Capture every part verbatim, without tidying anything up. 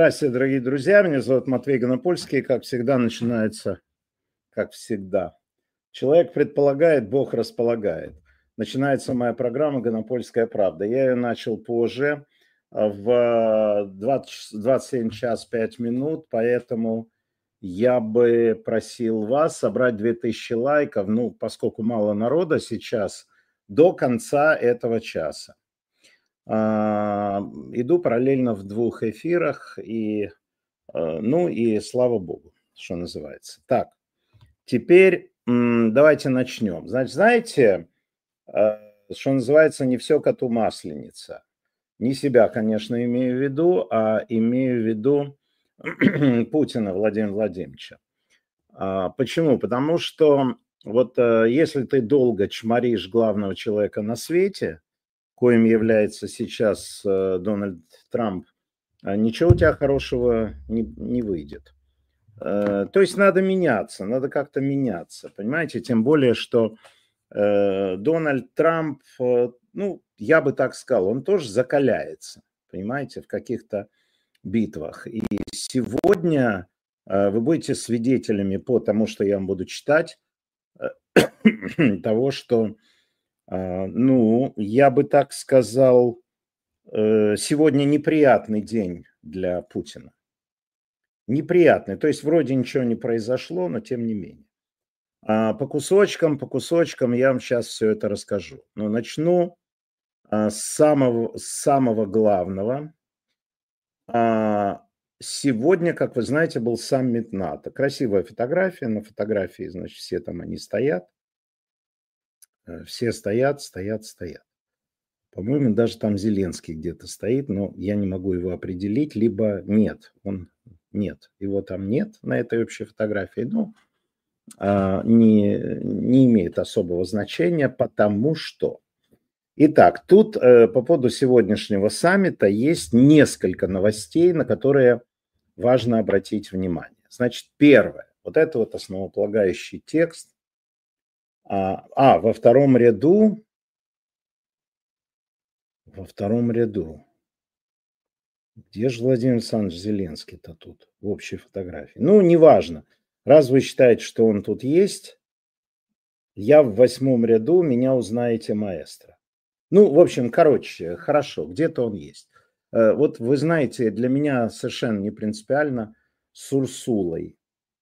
Здравствуйте, дорогие друзья. Меня зовут Матвей Гонопольский. Как всегда, начинается, как всегда. Человек предполагает, Бог располагает. Начинается моя программа «Гонопольская правда». Я ее начал позже, в двадцать, двадцать семь час пять минут, поэтому я бы просил вас собрать две тысячи лайков, ну, поскольку мало народа сейчас, до конца этого часа. А, иду параллельно в двух эфирах, и, э, ну и слава богу, что называется. Так, теперь м, давайте начнем. Значит, знаете, э, что называется, не все коту масленица. Не себя, конечно, имею в виду, а имею в виду Путина Владимира Владимировича. А, почему? Потому что вот э, если ты долго чморишь главного человека на свете, коим является сейчас э, Дональд Трамп, а ничего у тебя хорошего не, не выйдет. Э, то есть надо меняться, надо как-то меняться, понимаете? Тем более, что э, Дональд Трамп, э, ну, я бы так сказал, он тоже закаляется, понимаете, в каких-то битвах. И сегодня э, вы будете свидетелями по тому, что я вам буду читать, э, того, что, э, ну, я бы так сказал, сегодня неприятный день для Путина. Неприятный. То есть вроде ничего не произошло, но тем не менее. А по кусочкам, по кусочкам я вам сейчас все это расскажу. Но начну а, с самого, с самого главного. А, сегодня, как вы знаете, был саммит НАТО. Красивая фотография. На фотографии, значит, все там они стоят. Все стоят, стоят, стоят. По-моему, даже там Зеленский где-то стоит, но я не могу его определить, либо нет, он нет, его там нет на этой общей фотографии, но а, не, не имеет особого значения, потому что... Итак, тут э, по поводу сегодняшнего саммита есть несколько новостей, на которые важно обратить внимание. Значит, первое, вот это вот основополагающий текст. А, а во втором ряду... Во втором ряду. Где же Владимир Александрович Зеленский-то тут в общей фотографии? Ну, неважно. Раз вы считаете, что он тут есть, я в восьмом ряду, меня узнаете маэстро. Ну, в общем, короче, хорошо, где-то он есть. Вот вы знаете, для меня совершенно не принципиально с Урсулой.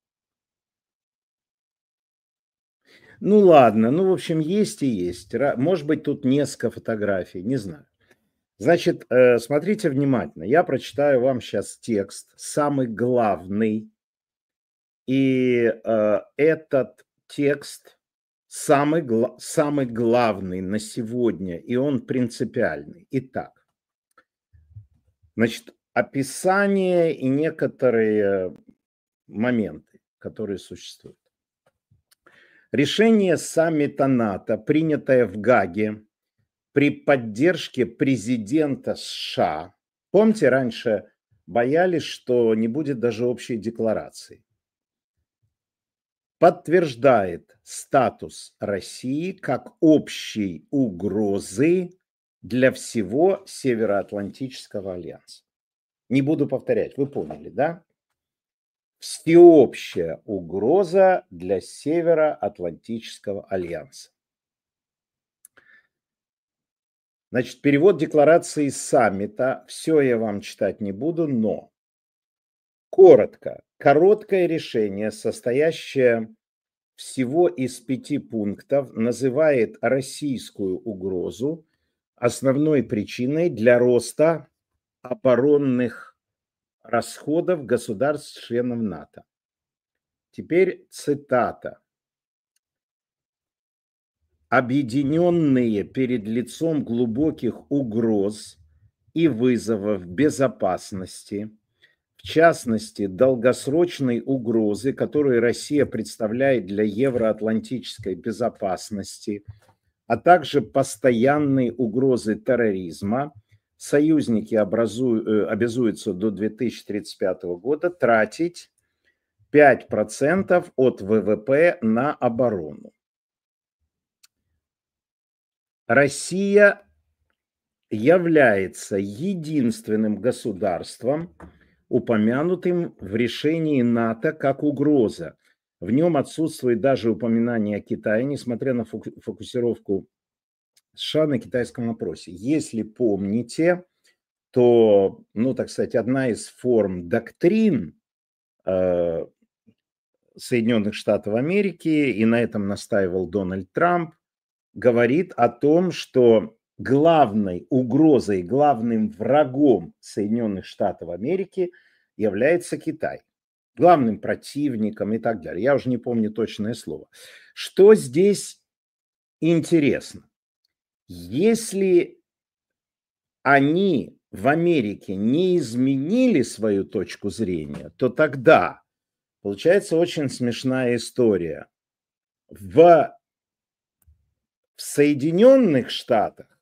Ну, ладно, ну, в общем, есть и есть. Может быть, тут несколько фотографий, не знаю. Значит, смотрите внимательно. Я прочитаю вам сейчас текст, самый главный. И э, этот текст самый, гла- самый главный на сегодня, и он принципиальный. Итак, значит, описание и некоторые моменты, которые существуют. Решение саммита НАТО, принятое в Гаге при поддержке президента США. Помните, раньше боялись, что не будет даже общей декларации. Подтверждает статус России как общей угрозы для всего Североатлантического альянса. Не буду повторять, вы поняли, да? Всеобщая угроза для Североатлантического альянса. Значит, перевод декларации саммита. Все я вам читать не буду, но коротко. Короткое решение, состоящее всего из пяти пунктов, называет российскую угрозу основной причиной для роста оборонных расходов государств-членов НАТО. Теперь цитата. Объединенные перед лицом глубоких угроз и вызовов безопасности, в частности, долгосрочной угрозы, которую Россия представляет для евроатлантической безопасности, а также постоянной угрозы терроризма, союзники образуют, обязуются до две тысячи тридцать пятого года тратить пять процентов от ВВП на оборону. Россия является единственным государством, упомянутым в решении НАТО как угроза. В нем отсутствует даже упоминание о Китае, несмотря на фокусировку США на китайском вопросе. Если помните, то, ну, так сказать, одна из форм доктрин э, Соединенных Штатов Америки, и на этом настаивал Дональд Трамп, говорит о том, что главной угрозой, главным врагом Соединенных Штатов Америки является Китай. Главным противником и так далее. Я уже не помню точное слово. Что здесь интересно? Если они в Америке не изменили свою точку зрения, то тогда получается очень смешная история. В, в Соединенных Штатах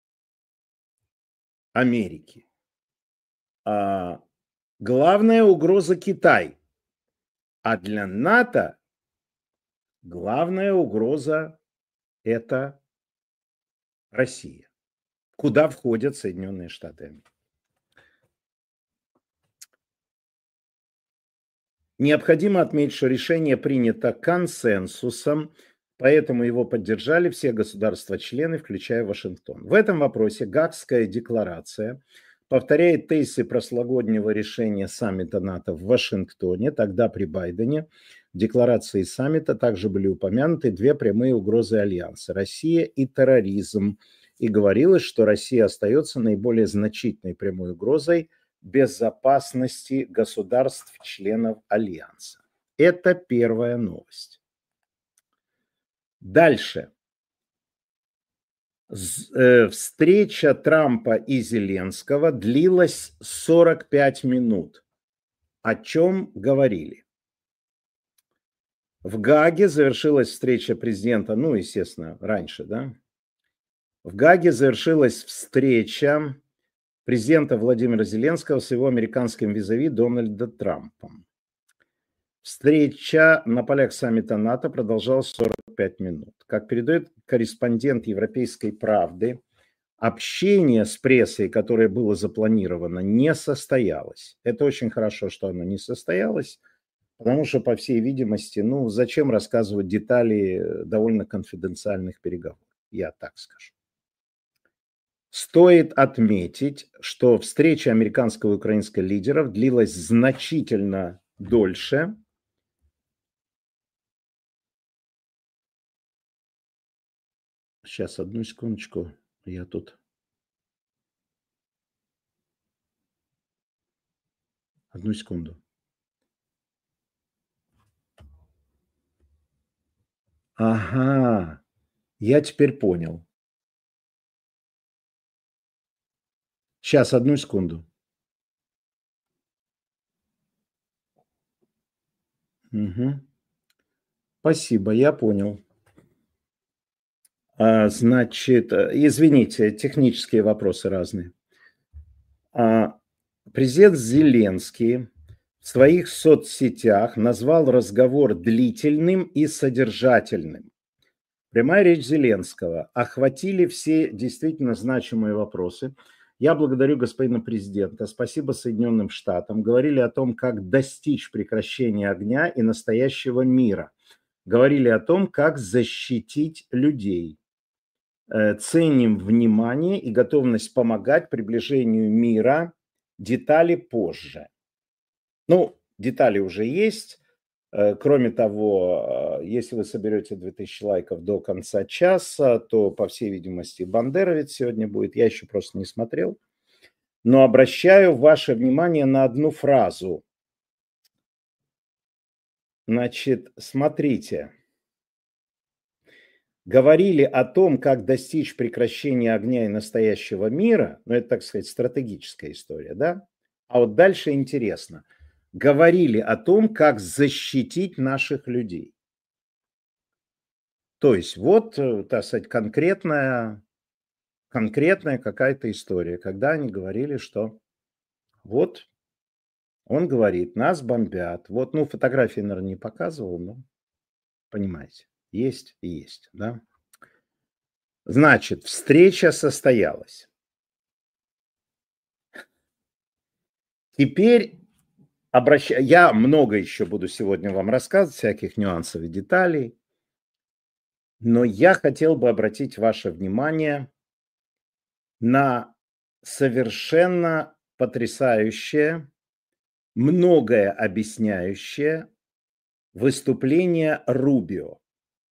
Америки а, главная угроза Китай, а для НАТО главная угроза это Россия, куда входят Соединенные Штаты Америки. Необходимо отметить, что решение принято консенсусом, поэтому его поддержали все государства-члены, включая Вашингтон. В этом вопросе Гаагская декларация повторяет тезисы прошлогоднего решения саммита НАТО в Вашингтоне, тогда при Байдене. В декларации саммита также были упомянуты две прямые угрозы Альянса – Россия и терроризм. И говорилось, что Россия остается наиболее значительной прямой угрозой безопасности государств-членов Альянса. Это первая новость. Дальше. Встреча Трампа и Зеленского длилась сорок пять минут. О чем говорили? В Гааге завершилась встреча президента, ну, естественно, раньше, да? В Гааге завершилась встреча президента Владимира Зеленского с его американским визави Дональдом Трампом. Встреча на полях саммита НАТО продолжалась сорок пять минут. Как передает корреспондент «Европейской правды», общение с прессой, которое было запланировано, не состоялось. Это очень хорошо, что оно не состоялось, потому что, по всей видимости, ну, зачем рассказывать детали довольно конфиденциальных переговоров, я так скажу. Стоит отметить, что встреча американского и украинского лидеров длилась значительно дольше. Сейчас, одну секундочку, я тут. Одну секунду. Ага, я теперь понял. Сейчас, одну секунду. Угу. Спасибо, я понял. А, значит, извините, технические вопросы разные. А, президент Зеленский в своих соцсетях назвал разговор длительным и содержательным. Прямая речь Зеленского. Охватили все действительно значимые вопросы. Я благодарю господина президента. Спасибо Соединенным Штатам. Говорили о том, как достичь прекращения огня и настоящего мира. Говорили о том, как защитить людей. Ценим внимание и готовность помогать приближению мира. Детали позже. Ну, детали уже есть. Кроме того, если вы соберете две тысячи лайков до конца часа, то, по всей видимости, Бандеровец сегодня будет. Я еще просто не смотрел. Но обращаю ваше внимание на одну фразу. Значит, смотрите. Говорили о том, как достичь прекращения огня и настоящего мира. Ну, это, так сказать, стратегическая история, да? А вот дальше интересно. Говорили о том, как защитить наших людей. То есть вот, так сказать, конкретная, конкретная какая-то история, когда они говорили, что вот он говорит, нас бомбят. Вот, ну, фотографии, наверное, не показывал, но понимаете, есть и есть, да? Значит, встреча состоялась. Теперь обращ... Я много еще буду сегодня вам рассказывать, всяких нюансов и деталей. Но я хотел бы обратить ваше внимание на совершенно потрясающее, многое объясняющее выступление Рубио,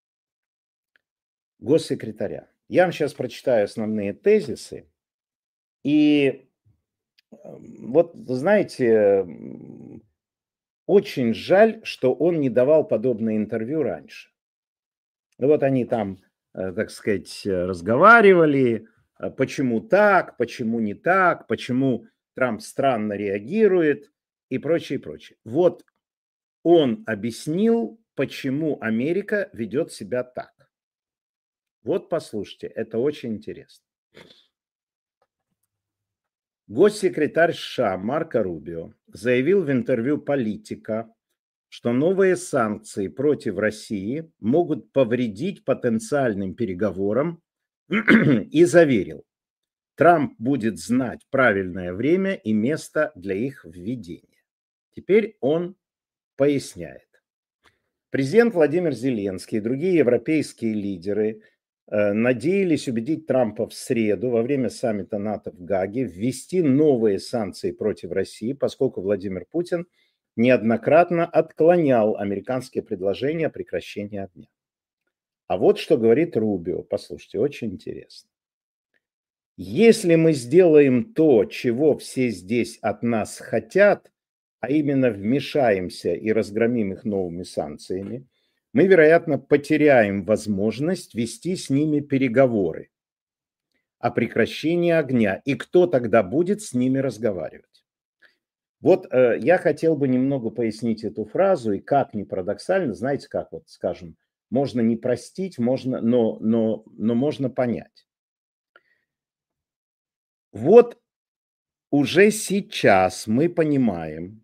госсекретаря. Я вам сейчас прочитаю основные тезисы. И вот, знаете, очень жаль, что он не давал подобное интервью раньше. Вот они там, так сказать, разговаривали, почему так, почему не так, почему Трамп странно реагирует и прочее, прочее. Вот он объяснил, почему Америка ведет себя так. Вот послушайте, это очень интересно. Госсекретарь США Марко Рубио заявил в интервью «Политика», что новые санкции против России могут повредить потенциальным переговорам и заверил, Трамп будет знать правильное время и место для их введения. Теперь он поясняет. Президент Владимир Зеленский и другие европейские лидеры э, надеялись убедить Трампа в среду во время саммита НАТО в Гааге ввести новые санкции против России, поскольку Владимир Путин неоднократно отклонял американские предложения о прекращении огня. А вот что говорит Рубио. Послушайте, очень интересно. Если мы сделаем то, чего все здесь от нас хотят, а именно вмешаемся и разгромим их новыми санкциями, мы, вероятно, потеряем возможность вести с ними переговоры о прекращении огня. И кто тогда будет с ними разговаривать? Вот э, я хотел бы немного пояснить эту фразу, и как ни парадоксально, знаете, как вот, скажем, можно не простить, можно, но, но, но можно понять. Вот уже сейчас мы понимаем,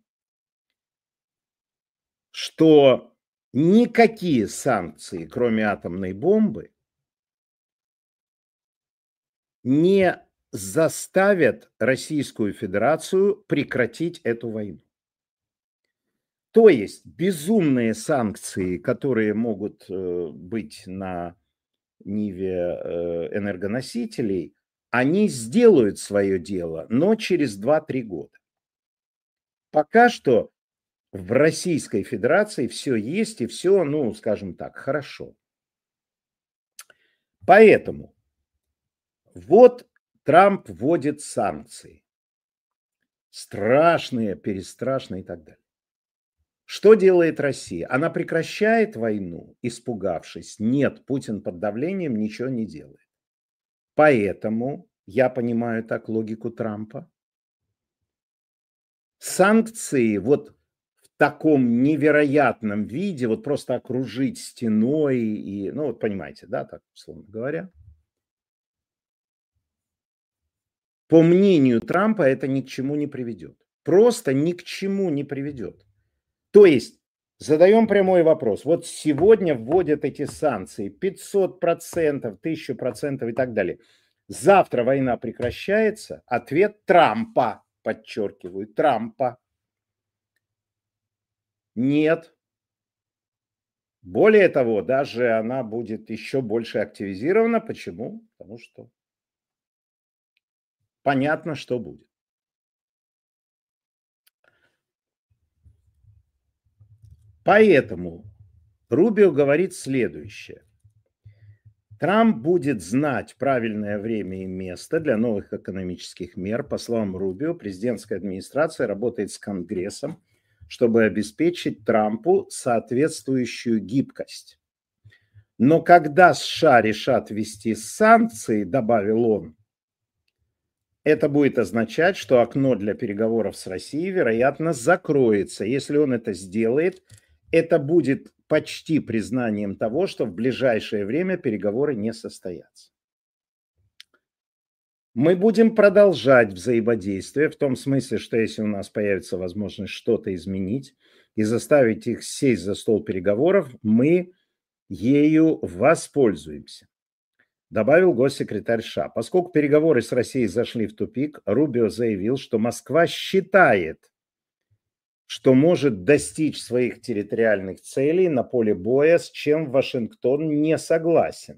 что никакие санкции, кроме атомной бомбы, не заставят Российскую Федерацию прекратить эту войну. То есть безумные санкции, которые могут э, быть на ниве э, энергоносителей, они сделают свое дело, но через два-три года. Пока что в Российской Федерации все есть и все, ну, скажем так, хорошо. Поэтому вот Трамп вводит санкции. Страшные, перестрашные и так далее. Что делает Россия? Она прекращает войну, испугавшись? Нет, Путин под давлением ничего не делает. Поэтому, я понимаю так логику Трампа, санкции вот в таком невероятном виде, вот просто окружить стеной, и, ну вот понимаете, да, так условно говоря, по мнению Трампа это ни к чему не приведет. Просто ни к чему не приведет. То есть, задаем прямой вопрос. Вот сегодня вводят эти санкции пятьсот процентов, тысяча процентов и так далее. Завтра война прекращается? Ответ Трампа, подчеркиваю, Трампа. Нет. Более того, даже она будет еще больше активизирована. Почему? Потому что понятно, что будет. Поэтому Рубио говорит следующее. Трамп будет знать правильное время и место для новых экономических мер. По словам Рубио, президентская администрация работает с Конгрессом, чтобы обеспечить Трампу соответствующую гибкость. Но когда США решат ввести санкции, добавил он, это будет означать, что окно для переговоров с Россией, вероятно, закроется. Если он это сделает, это будет почти признанием того, что в ближайшее время переговоры не состоятся. Мы будем продолжать взаимодействие в том смысле, что если у нас появится возможность что-то изменить и заставить их сесть за стол переговоров, мы ею воспользуемся, добавил госсекретарь США. Поскольку переговоры с Россией зашли в тупик, Рубио заявил, что Москва считает, что может достичь своих территориальных целей на поле боя, с чем Вашингтон не согласен.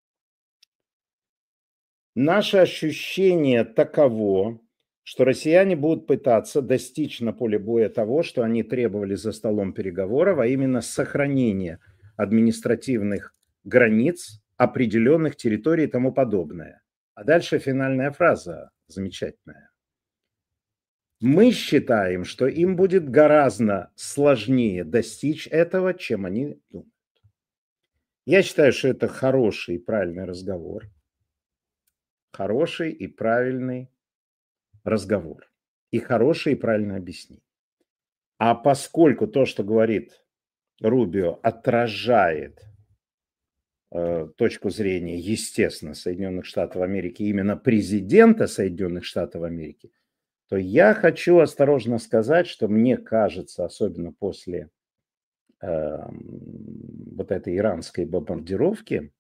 Наше ощущение таково, что россияне будут пытаться достичь на поле боя того, что они требовали за столом переговоров, а именно сохранение административных границ, определенных территорий и тому подобное. А дальше финальная фраза замечательная. Мы считаем, что им будет гораздо сложнее достичь этого, чем они думают. Я считаю, что это хороший и правильный разговор. Хороший и правильный разговор. И хорошее и правильное объяснение. А поскольку то, что говорит Рубио, отражает э, точку зрения, естественно, Соединенных Штатов Америки, именно президента Соединенных Штатов Америки, то я хочу осторожно сказать, что мне кажется, особенно после э, вот этой иранской бомбардировки,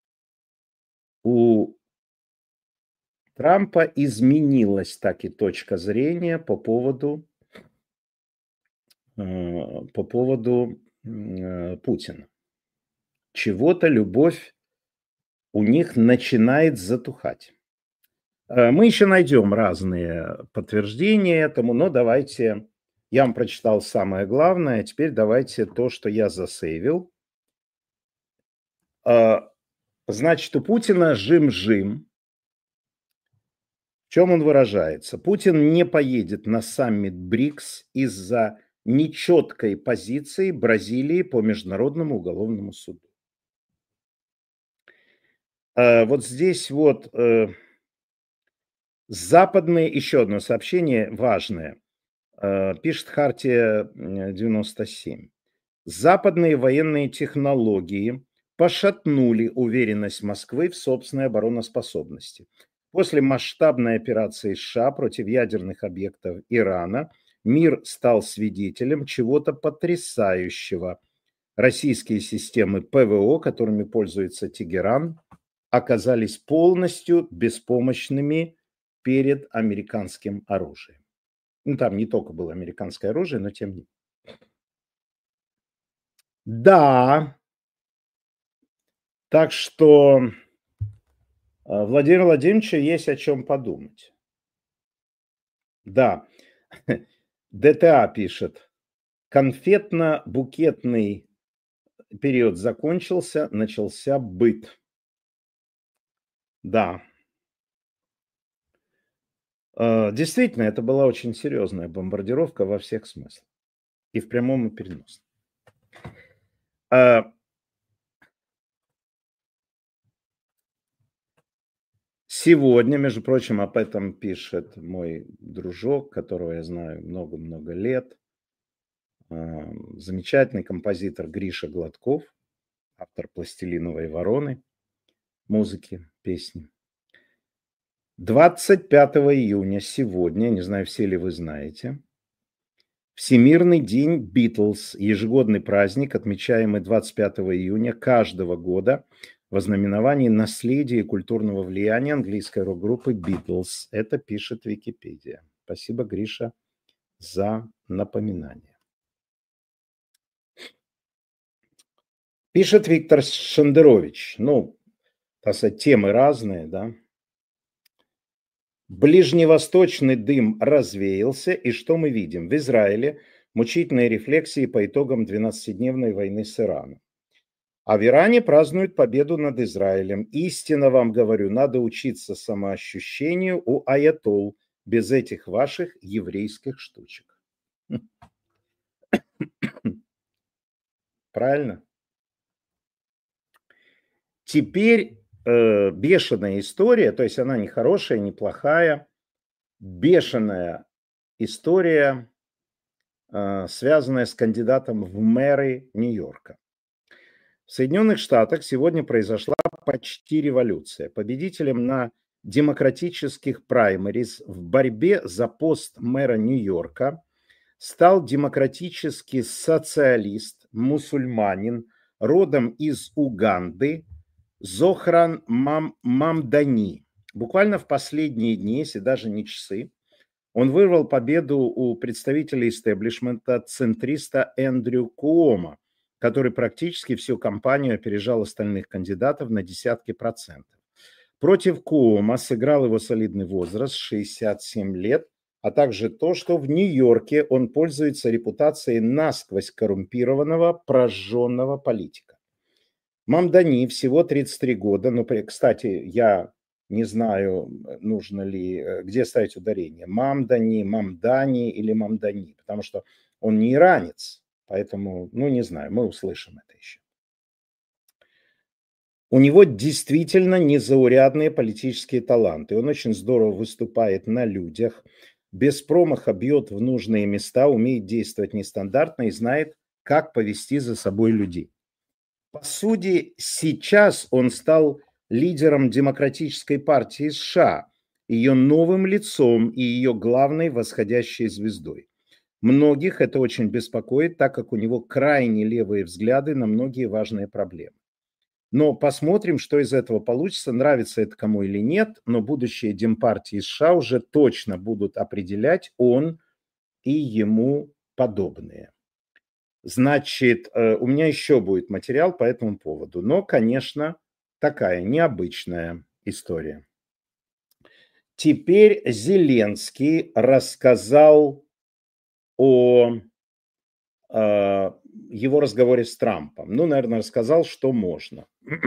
у Трампа изменилась так и точка зрения по поводу, э, по поводу э, Путина. Чего-то любовь у них начинает затухать. Э, мы еще найдем разные подтверждения этому, но давайте, я вам прочитал самое главное, а теперь давайте то, что я засейвил. Э, значит, у Путина жим-жим. В чем он выражается? Путин не поедет на саммит БРИКС из-за нечеткой позиции Бразилии по Международному уголовному суду. Э, вот здесь вот э, западные, еще одно сообщение важное, э, пишет Хартия девяносто семь. Западные военные технологии пошатнули уверенность Москвы в собственной обороноспособности. После масштабной операции США против ядерных объектов Ирана мир стал свидетелем чего-то потрясающего. Российские системы ПВО, которыми пользуется Тегеран, оказались полностью беспомощными перед американским оружием. Ну, там не только было американское оружие, но тем не менее. Да, так что Владимир Владимирович есть о чем подумать. Да, ДТА пишет, конфетно-букетный период закончился, начался быт. Да. Действительно, это была очень серьезная бомбардировка во всех смыслах. И в прямом, и переносном. Сегодня, между прочим, об этом пишет мой дружок, которого я знаю много-много лет, замечательный композитор Гриша Гладков, автор «Пластилиновой вороны», музыки, песни. двадцать пятого июня, сегодня, не знаю, все ли вы знаете, Всемирный день Битлз, ежегодный праздник, отмечаемый двадцать пятого июня каждого года в ознаменовании наследия и культурного влияния английской рок-группы Битлз. Это пишет Википедия. Спасибо, Гриша, за напоминание. Пишет Виктор Шендерович. Ну, так сказать, темы разные, да. Ближневосточный дым развеялся, и что мы видим? В Израиле мучительные рефлексии по итогам двенадцатидневной войны с Ираном. А в Иране празднуют победу над Израилем. Истинно вам говорю, надо учиться самоощущению у аятолл без этих ваших еврейских штучек. Правильно? Теперь э, бешеная история, то есть она не хорошая, не плохая, бешеная история, э, связанная с кандидатом в мэры Нью-Йорка. В Соединенных Штатах сегодня произошла почти революция. Победителем на демократических праймериз в борьбе за пост мэра Нью-Йорка стал демократический социалист, мусульманин, родом из Уганды, Зохран Мам, Мамдани. Буквально в последние дни, если даже не часы, Он вырвал победу у представителя истеблишмента центриста Эндрю Куомо, который практически всю кампанию опережал остальных кандидатов на десятки процентов. Против Куомо сыграл его солидный возраст, шестьдесят семь лет, а также то, что в Нью-Йорке он пользуется репутацией насквозь коррумпированного, прожженного политика. Мамдани всего тридцать три года, но, кстати, я не знаю, нужно ли, где ставить ударение, Мамдани, Мамдани или Мамдани, потому что он не иранец, поэтому, ну, не знаю, мы услышим это еще. У него действительно незаурядные политические таланты, он очень здорово выступает на людях, без промаха бьет в нужные места, умеет действовать нестандартно и знает, как повести за собой людей. По сути, сейчас он стал лидером Демократической партии США, ее новым лицом и ее главной восходящей звездой. Многих это очень беспокоит, так как у него крайне левые взгляды на многие важные проблемы. Но посмотрим, что из этого получится, нравится это кому или нет, но будущее Демпартии США уже точно будут определять он и ему подобные. Значит, у меня еще будет материал по этому поводу, но, конечно, такая необычная история. Теперь Зеленский рассказал о, о его разговоре с Трампом. Ну, наверное, рассказал, что можно.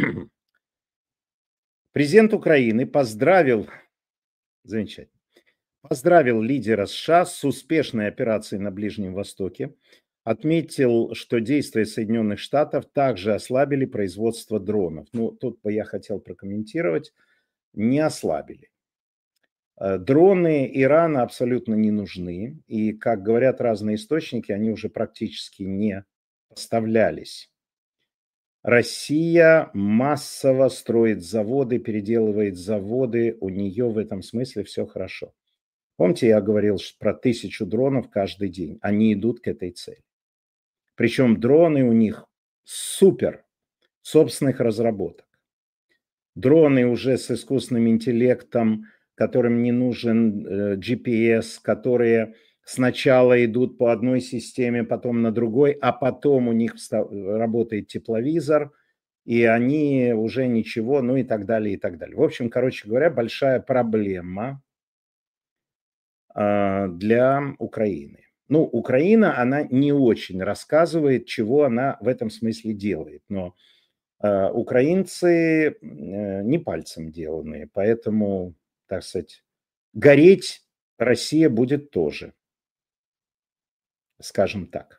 Президент Украины поздравил, замечательно, поздравил лидера США с успешной операцией на Ближнем Востоке, отметил, что действия Соединенных Штатов также ослабили производство дронов. Ну, тут бы я хотел прокомментировать, не ослабили. Дроны Ирана абсолютно не нужны, и, как говорят разные источники, они уже практически не поставлялись. Россия массово строит заводы, переделывает заводы, у нее в этом смысле все хорошо. Помните, я говорил про тысячу дронов каждый день, они идут к этой цели. Причем дроны у них супер, собственных разработок. Дроны уже с искусственным интеллектом, которым не нужен джи пи эс, которые сначала идут по одной системе, потом на другой, а потом у них работает тепловизор, и они уже ничего, ну и так далее, и так далее. В общем, короче говоря, большая проблема для Украины. Ну, Украина, она не очень рассказывает, чего она в этом смысле делает, но э, украинцы э, не пальцем деланные, поэтому, так сказать, гореть Россия будет тоже, скажем так.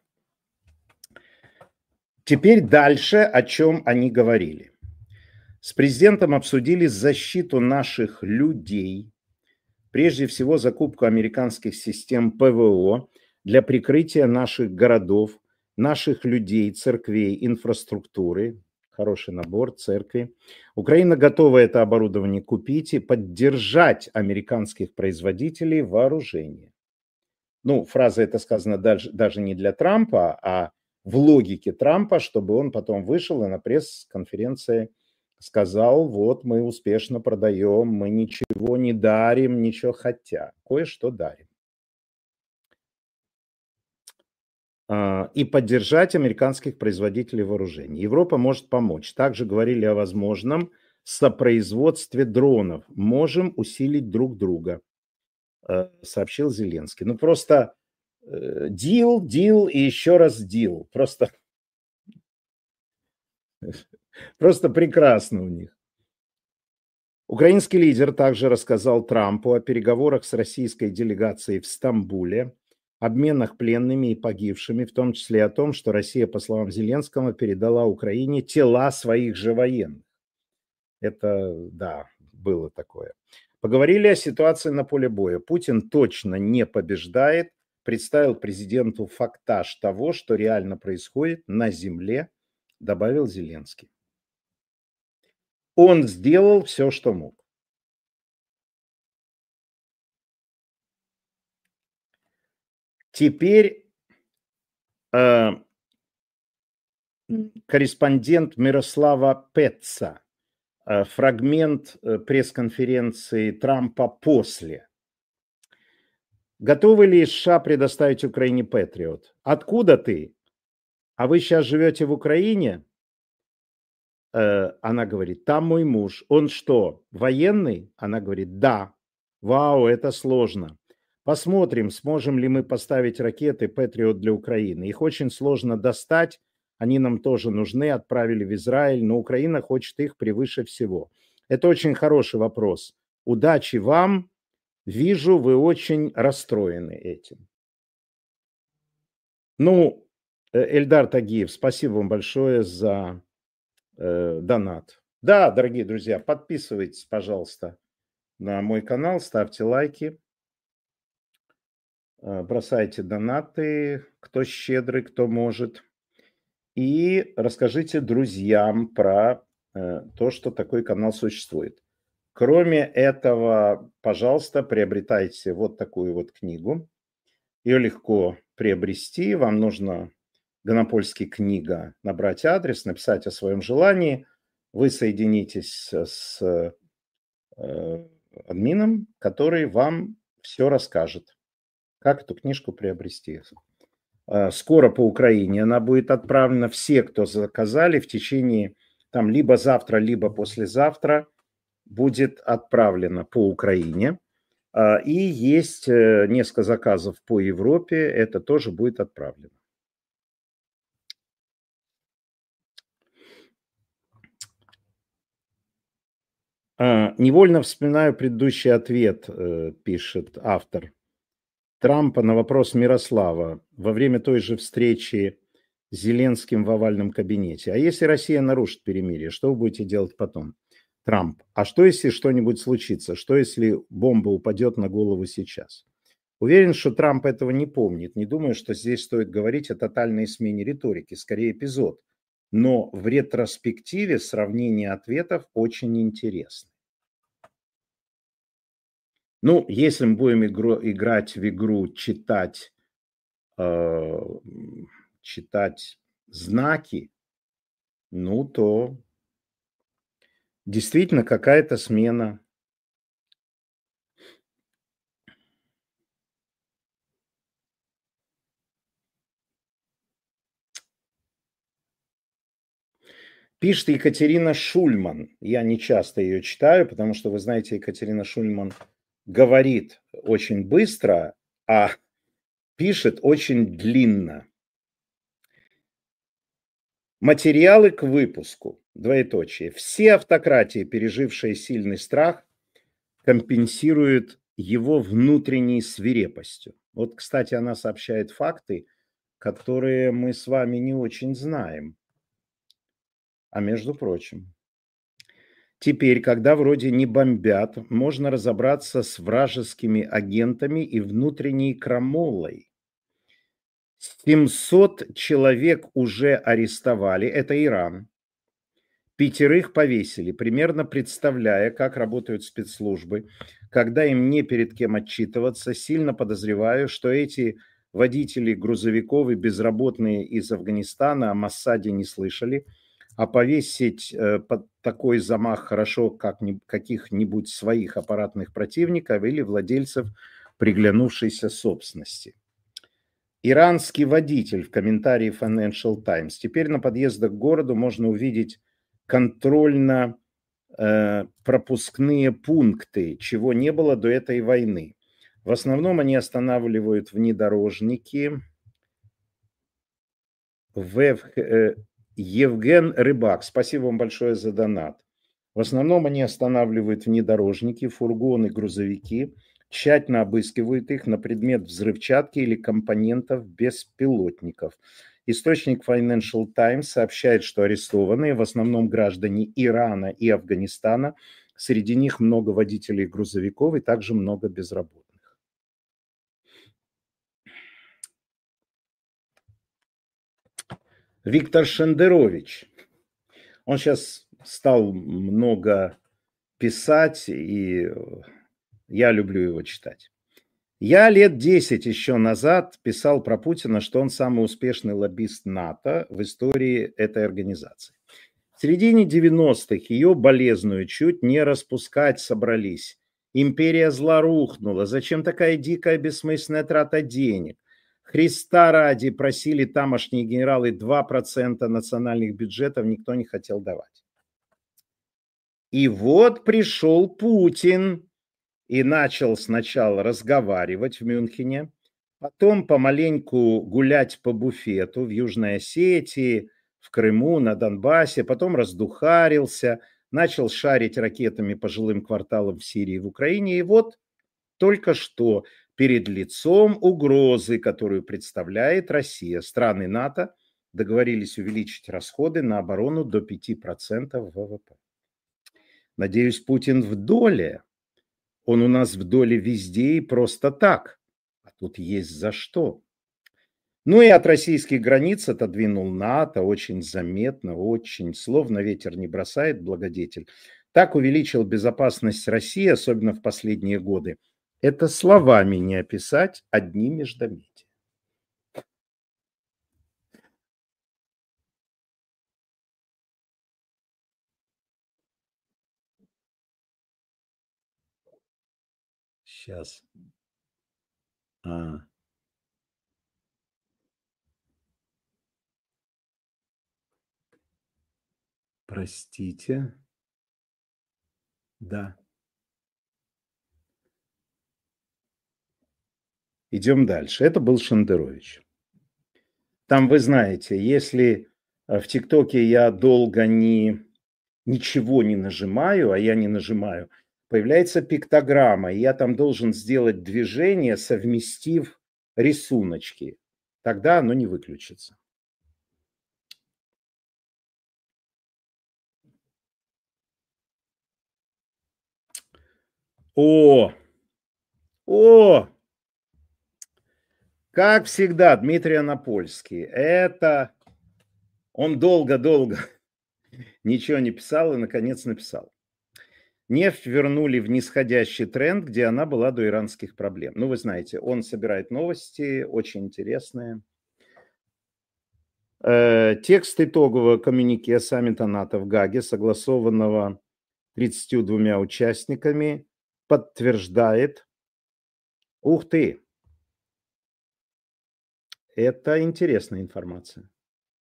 Теперь дальше, о чем они говорили. С президентом обсудили защиту наших людей, прежде всего закупку американских систем ПВО, для прикрытия наших городов, наших людей, церквей, инфраструктуры. Хороший набор, церкви. Украина готова это оборудование купить и поддержать американских производителей вооружения. Ну, фраза эта сказана даже, даже не для Трампа, а в логике Трампа, чтобы он потом вышел и на пресс-конференции сказал, вот мы успешно продаем, мы ничего не дарим, ничего, хотя кое-что дарим. И поддержать американских производителей вооружений. Европа может помочь. Также говорили о возможном сопроизводстве дронов. Можем усилить друг друга, сообщил Зеленский. Ну просто дил, дил и еще раз дил. Просто, просто прекрасно у них. Украинский лидер также рассказал Трампу о переговорах с российской делегацией в Стамбуле, обменах пленными и погибшими, в том числе о том, что Россия, по словам Зеленского, передала Украине тела своих же военных. Это, да, было такое. Поговорили о ситуации на поле боя. Путин точно не побеждает, представил президенту фактаж того, что реально происходит на земле, добавил Зеленский. Он сделал все, что мог. Теперь э, корреспондент Мирослава Пеца, э, фрагмент э, пресс-конференции Трампа после. Готовы ли США предоставить Украине Патриот? Откуда ты? А вы сейчас живете в Украине? Э, она говорит, там мой муж. Он что, военный? Она говорит, да. Вау, это сложно. Посмотрим, сможем ли мы поставить ракеты Патриот для Украины. Их очень сложно достать. Они нам тоже нужны, отправили в Израиль, но Украина хочет их превыше всего. Это очень хороший вопрос. Удачи вам. Вижу, вы очень расстроены этим. Ну, э, Эльдар Тагиев, спасибо вам большое за э, донат. Да, дорогие друзья, подписывайтесь, пожалуйста, на мой канал, ставьте лайки, э, бросайте донаты, кто щедрый, кто может. И расскажите друзьям про э, то, что такой канал существует. Кроме этого, пожалуйста, приобретайте вот такую вот книгу. Ее легко приобрести. Вам нужно Гонопольский книга, набрать адрес, написать о своем желании. Вы соединитесь с э, админом, который вам все расскажет, как эту книжку приобрести. Э, скоро по Украине она будет отправлена. Все, кто заказали, в течение там либо завтра, либо послезавтра будет отправлена по Украине. И есть несколько заказов по Европе, это тоже будет отправлено. Невольно вспоминаю предыдущий ответ, пишет автор Трампа на вопрос Мирослава во время той же встречи с Зеленским в овальном кабинете. А если Россия нарушит перемирие, что вы будете делать потом? Трамп. А что, если что-нибудь случится? Что, если бомба упадет на голову сейчас? Уверен, что Трамп этого не помнит. Не думаю, что здесь стоит говорить о тотальной смене риторики. Скорее, эпизод. Но в ретроспективе сравнение ответов очень интересно. Ну, если мы будем игру, играть в игру, читать, э, читать знаки, ну, то действительно какая-то смена. Пишет Екатерина Шульман. Я не часто ее читаю, потому что, вы знаете, Екатерина Шульман говорит очень быстро, а пишет очень длинно. Материалы к выпуску. Двоеточие. Все автократии, пережившие сильный страх, компенсируют его внутренней свирепостью. Вот, кстати, она сообщает факты, которые мы с вами не очень знаем. А между прочим, теперь, когда вроде не бомбят, можно разобраться с вражескими агентами и внутренней крамолой. семьсот человек уже арестовали, это Иран. Пятерых повесили, примерно представляя, как работают спецслужбы, когда им не перед кем отчитываться. Сильно подозреваю, что эти водители грузовиков и безработные из Афганистана о Моссаде не слышали, а повесить э, под такой замах хорошо как каких-нибудь своих аппаратных противников или владельцев приглянувшейся собственности. Иранский водитель в комментарии Financial Times. Теперь на подъездах к городу можно увидеть контрольно-пропускные пункты, чего не было до этой войны. В основном они останавливают внедорожники. Евген Рыбак, спасибо вам большое за донат. В основном они останавливают внедорожники, фургоны, грузовики, тщательно обыскивают их на предмет взрывчатки или компонентов беспилотников. Источник Financial Times сообщает, что арестованные в основном граждане Ирана и Афганистана, среди них много водителей грузовиков и также много безработных. Виктор Шендерович, он сейчас стал много писать, и я люблю его читать. Я лет десять еще назад писал про Путина, что он самый успешный лоббист НАТО в истории этой организации. В середине девяностых ее болезную чуть не распускать собрались. Империя зла рухнула. Зачем такая дикая бессмысленная трата денег? Христа ради просили тамошние генералы два процента национальных бюджетов, никто не хотел давать. И вот пришел Путин и начал сначала разговаривать в Мюнхене, потом помаленьку гулять по буфету в Южной Осетии, в Крыму, на Донбассе, потом раздухарился, начал шарить ракетами по жилым кварталам в Сирии и в Украине. И вот только что перед лицом угрозы, которую представляет Россия, страны НАТО договорились увеличить расходы на оборону до пяти процентов ВВП. Надеюсь, Путин в доле. Он у нас в доле везде и просто так. А тут есть за что. Ну и от российских границ отодвинул НАТО очень заметно, очень, словно ветер не бросает благодетель. Так увеличил безопасность России, особенно в последние годы. Это словами не описать, одни междометия. Сейчас. А. Простите. Да. Идем дальше. Это был Шендерович. Там, вы знаете, если в ТикТоке я долго не, ничего не нажимаю, а я не нажимаю, появляется пиктограмма, и я там должен сделать движение, совместив рисуночки. Тогда оно не выключится. О! О! Как всегда, Дмитрий Анапольский. Это он долго-долго ничего не писал и, наконец, написал. Нефть вернули в нисходящий тренд, где она была до иранских проблем. Ну, вы знаете, он собирает новости, очень интересные. Э, текст итогового коммюнике саммита НАТО в Гаге, согласованного тридцатью двумя участниками, подтверждает... Ух ты! Это интересная информация.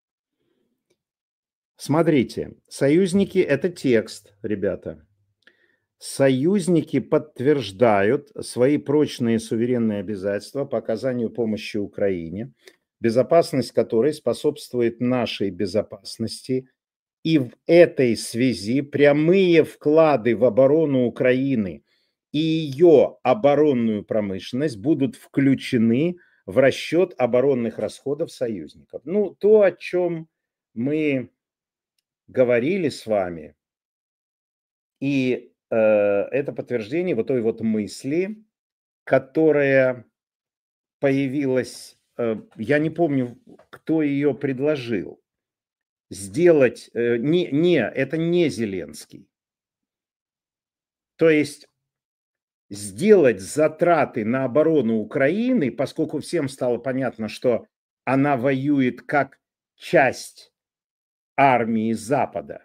Смотрите, союзники – это текст, ребята. Союзники подтверждают свои прочные суверенные обязательства по оказанию помощи Украине, безопасность которой способствует нашей безопасности. И в этой связи прямые вклады в оборону Украины и ее оборонную промышленность будут включены в расчет оборонных расходов союзников. Ну, то, о чем мы говорили с вами, и э, это подтверждение вот той вот мысли, которая появилась, э, я не помню, кто ее предложил, сделать, э, не, не, это не Зеленский. То есть сделать затраты на оборону Украины, поскольку всем стало понятно, что она воюет как часть армии Запада,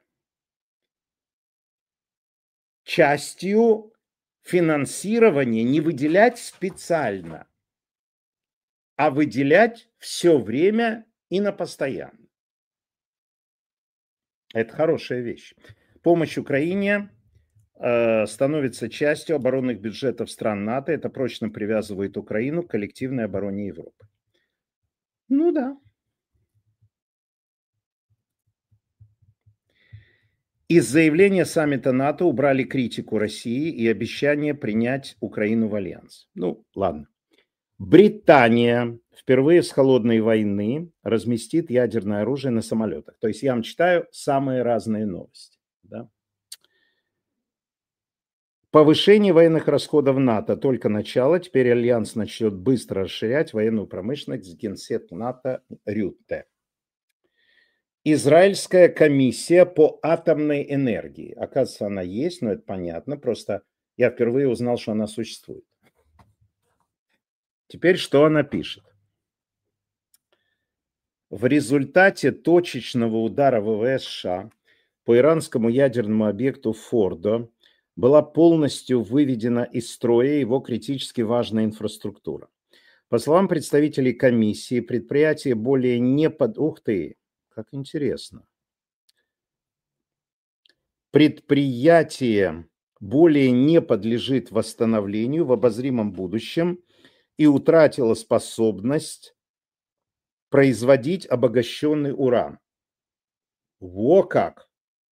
частью финансирования не выделять специально, а выделять все время и на постоянно. Это хорошая вещь. Помощь Украине э, становится частью оборонных бюджетов стран НАТО. Это прочно привязывает Украину к коллективной обороне Европы. Ну да. Из заявления саммита НАТО убрали критику России и обещание принять Украину в альянс. Ну, ладно. Британия впервые с холодной войны разместит ядерное оружие на самолетах. То есть я вам читаю самые разные новости. Да? Повышение военных расходов НАТО только начало. Теперь альянс начнет быстро расширять военную промышленность. Генсек НАТО Рютте. Израильская комиссия по атомной энергии. Оказывается, она есть, но это понятно. Просто я впервые узнал, что она существует. Теперь что она пишет? В результате точечного удара ВВС США по иранскому ядерному объекту Фордо была полностью выведена из строя его критически важная инфраструктура. По словам представителей комиссии, предприятие более не под... Ух ты, как интересно. Предприятие более не подлежит восстановлению в обозримом будущем и утратило способность производить обогащенный уран. Во как!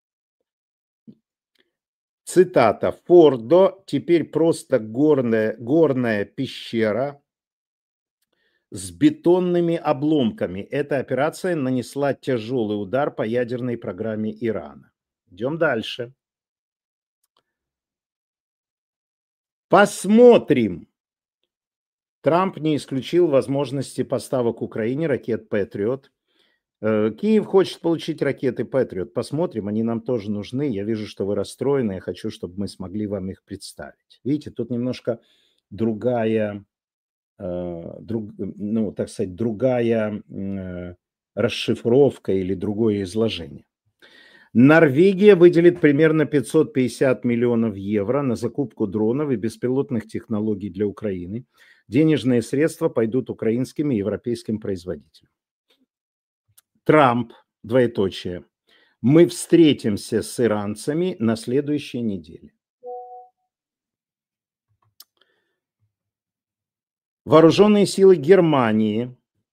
Цитата. Фордо теперь просто горная, горная пещера с бетонными обломками. Эта операция нанесла тяжелый удар по ядерной программе Ирана. Идем дальше. Посмотрим. Трамп не исключил возможности поставок Украине ракет «Патриот». Киев хочет получить ракеты «Патриот». Посмотрим, они нам тоже нужны. Я вижу, что вы расстроены. Я хочу, чтобы мы смогли вам их представить. Видите, тут немножко другая, друг, ну, так сказать, другая расшифровка или другое изложение. Норвегия выделит примерно пятьсот пятьдесят миллионов евро на закупку дронов и беспилотных технологий для Украины. Денежные средства пойдут украинским и европейским производителям. Трамп, двоеточие, мы встретимся с иранцами на следующей неделе. Вооруженные силы Германии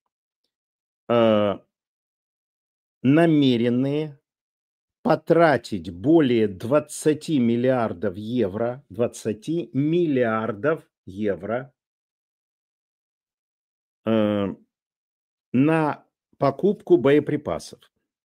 э, намерены потратить более двадцати миллиардов евро, двадцати миллиардов евро э, на покупку боеприпасов.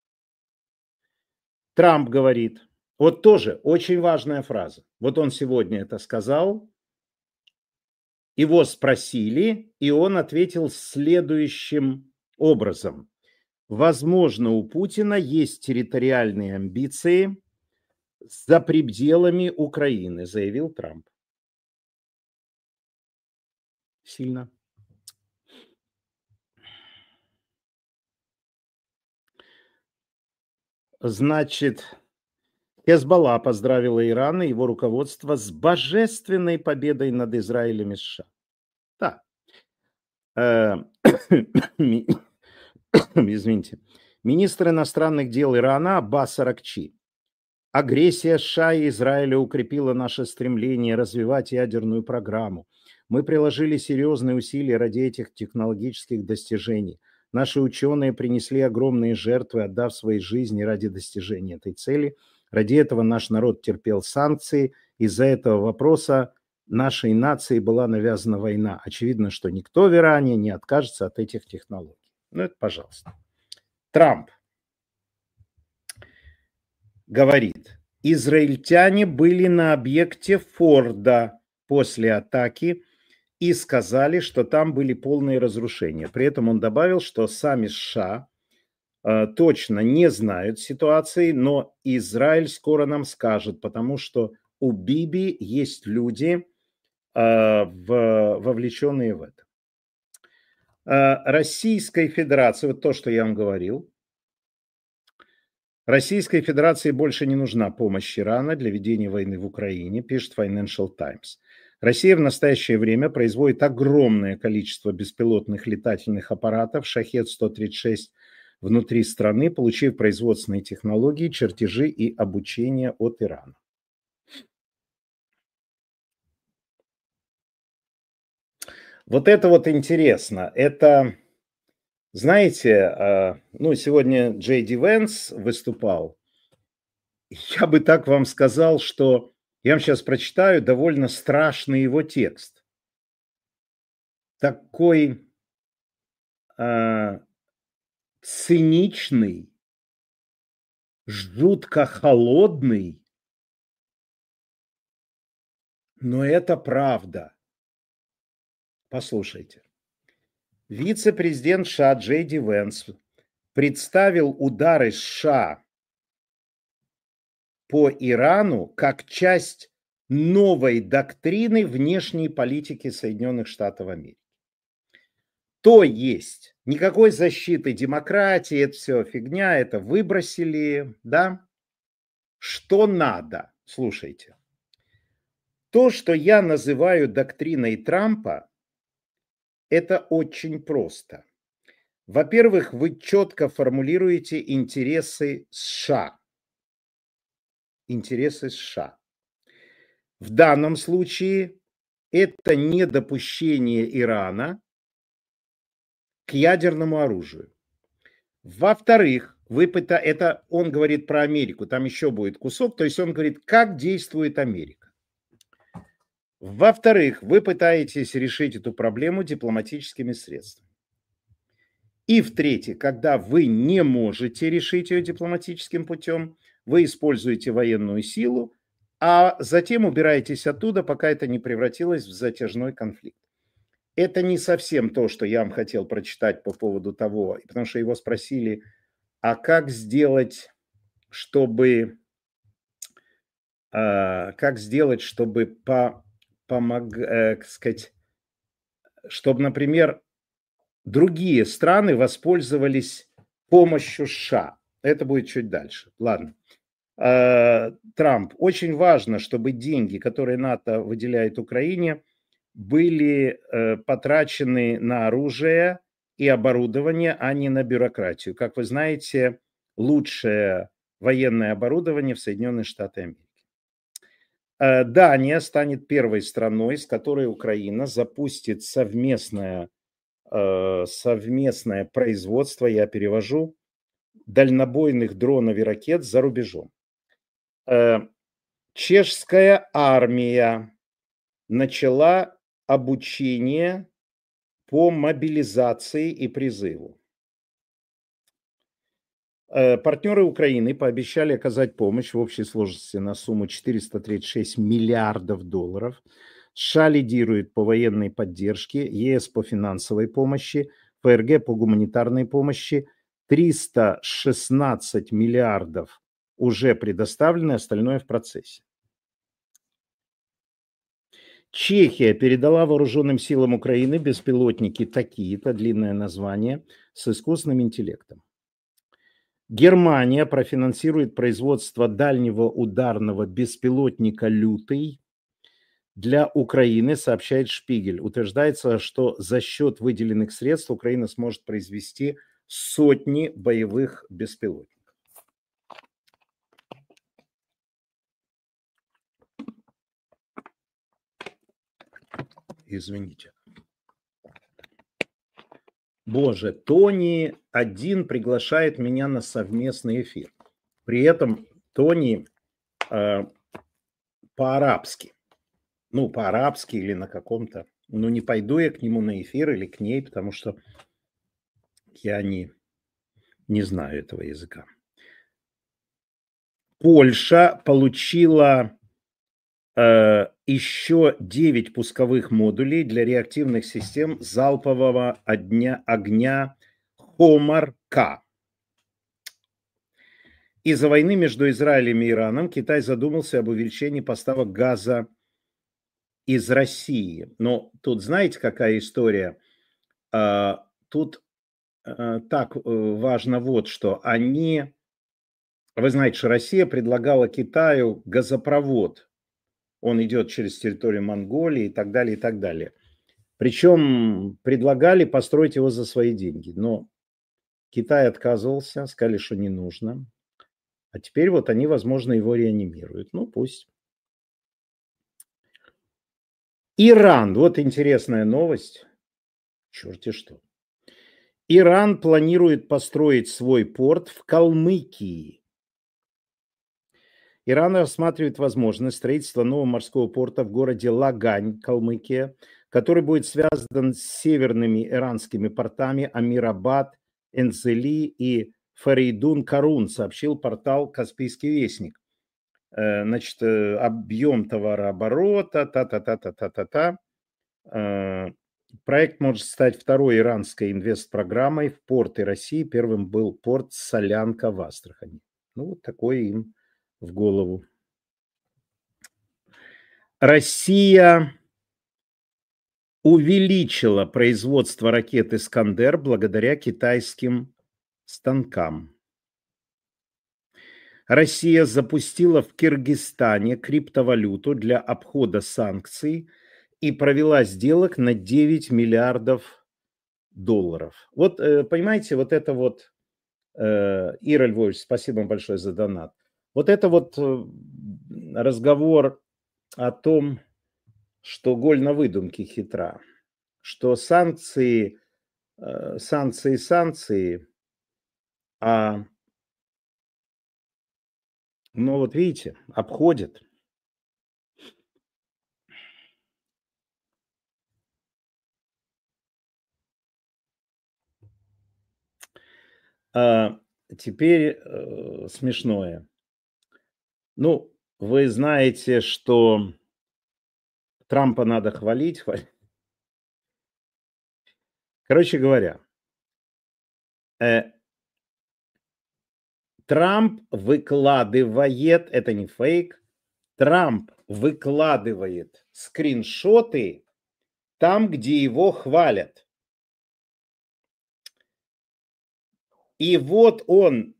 Трамп говорит, вот тоже очень важная фраза. Вот он сегодня это сказал, его спросили, и он ответил следующим образом. Возможно, у Путина есть территориальные амбиции за пределами Украины, заявил Трамп. Сильно. Значит, Хезболла поздравила Иран и его руководство с божественной победой над Израилем и США. Да. Извините. Министр иностранных дел Ирана Аббас Аракчи. Агрессия США и Израиля укрепила наше стремление развивать ядерную программу. Мы приложили серьезные усилия ради этих технологических достижений. Наши ученые принесли огромные жертвы, отдав свои жизни ради достижения этой цели. Ради этого наш народ терпел санкции. Из-за этого вопроса нашей нации была навязана война. Очевидно, что никто в Иране не откажется от этих технологий. Ну, это пожалуйста. Трамп говорит, израильтяне были на объекте Форда после атаки и сказали, что там были полные разрушения. При этом он добавил, что сами США э, точно не знают ситуации, но Израиль скоро нам скажет, потому что у Биби есть люди, э, в, вовлеченные в это. Э, Российской Федерации, вот то, что я вам говорил, Российской Федерации больше не нужна помощь Ирана для ведения войны в Украине, пишет Financial Times. Россия в настоящее время производит огромное количество беспилотных летательных аппаратов Шахед сто тридцать шесть внутри страны, получив производственные технологии, чертежи и обучение от Ирана. Вот это вот интересно. Это, знаете, ну, сегодня Джей Ди Венс выступал. Я бы так вам сказал, что я вам сейчас прочитаю довольно страшный его текст. Такой э, циничный, жутко холодный, но это правда. Послушайте. Вице-президент США Джей Ди Венс представил удары США по Ирану как часть новой доктрины внешней политики Соединенных Штатов Америки. То есть никакой защиты демократии, это все фигня, это выбросили, да? Что надо? Слушайте. То, что я называю доктриной Трампа, это очень просто. Во-первых, вы четко формулируете интересы США. Интересы США. В данном случае это недопущение Ирана к ядерному оружию. Во-вторых, вы пыта... это он говорит про Америку, там еще будет кусок, то есть он говорит, как действует Америка. Во-вторых, вы пытаетесь решить эту проблему дипломатическими средствами. И в-третьих, когда вы не можете решить ее дипломатическим путем, вы используете военную силу, а затем убираетесь оттуда, пока это не превратилось в затяжной конфликт. Это не совсем то, что я вам хотел прочитать по поводу того, потому что его спросили, а как сделать, чтобы, э, как сделать, чтобы по, помог, э, сказать, чтобы, например, другие страны воспользовались помощью США. Это будет чуть дальше. Ладно. Трамп. Очень важно, чтобы деньги, которые НАТО выделяет Украине, были потрачены на оружие и оборудование, а не на бюрократию. Как вы знаете, лучшее военное оборудование в Соединенных Штатах Америки. Дания станет первой страной, с которой Украина запустит совместное совместное производство, я перевожу, дальнобойных дронов и ракет за рубежом. Чешская армия начала обучение по мобилизации и призыву. Партнеры Украины пообещали оказать помощь в общей сложности на сумму четыреста тридцать шесть миллиардов долларов. США лидирует по военной поддержке, ЕС по финансовой помощи, ФРГ по гуманитарной помощи. триста шестнадцать миллиардов уже предоставлены, остальное в процессе. Чехия передала вооруженным силам Украины беспилотники такие-то, длинное название, с искусственным интеллектом. Германия профинансирует производство дальнего ударного беспилотника «Лютый» для Украины, сообщает Шпигель. Утверждается, что за счет выделенных средств Украина сможет произвести сотни боевых беспилотников. Извините. Боже, Тони один приглашает меня на совместный эфир. При этом Тони э, по-арабски. Ну, по-арабски или на каком-то. Ну, не пойду я к нему на эфир или к ней, потому что я не, не знаю этого языка. Польша получила э, еще девять пусковых модулей для реактивных систем залпового огня, огня Хомар-К. Из-за войны между Израилем и Ираном Китай задумался об увеличении поставок газа из России. Но тут знаете, какая история? Тут так важно вот что. Они, вы знаете, что Россия предлагала Китаю газопровод. Он идет через территорию Монголии и так далее, и так далее. Причем предлагали построить его за свои деньги. Но Китай отказывался, сказали, что не нужно. А теперь вот они, возможно, его реанимируют. Ну, пусть. Иран. Вот интересная новость. Черти что. Иран планирует построить свой порт в Калмыкии. Иран рассматривает возможность строительства нового морского порта в городе Лагань, Калмыкия, который будет связан с северными иранскими портами Амирабад, Энзели и Фарейдун-Карун, сообщил портал «Каспийский вестник». Значит, объем товарооборота, та-та-та-та-та-та-та. Проект может стать второй иранской инвестпрограммой в порты России. Первым был порт Солянка в Астрахани. Ну, вот такое им в голову. Россия увеличила производство ракет «Искандер» благодаря китайским станкам. Россия запустила в Киргизстане криптовалюту для обхода санкций и провела сделок на девять миллиардов долларов. Вот, понимаете, вот это вот, Ира Львович, спасибо вам большое за донат. Вот это вот разговор о том, что голь на выдумке хитра, что санкции, санкции, санкции, а, ну вот видите, обходят. А теперь э, смешное. Ну, вы знаете, что Трампа надо хвалить, хвалить. Короче говоря, э, Трамп выкладывает, это не фейк, Трамп выкладывает скриншоты там, где его хвалят. И вот он,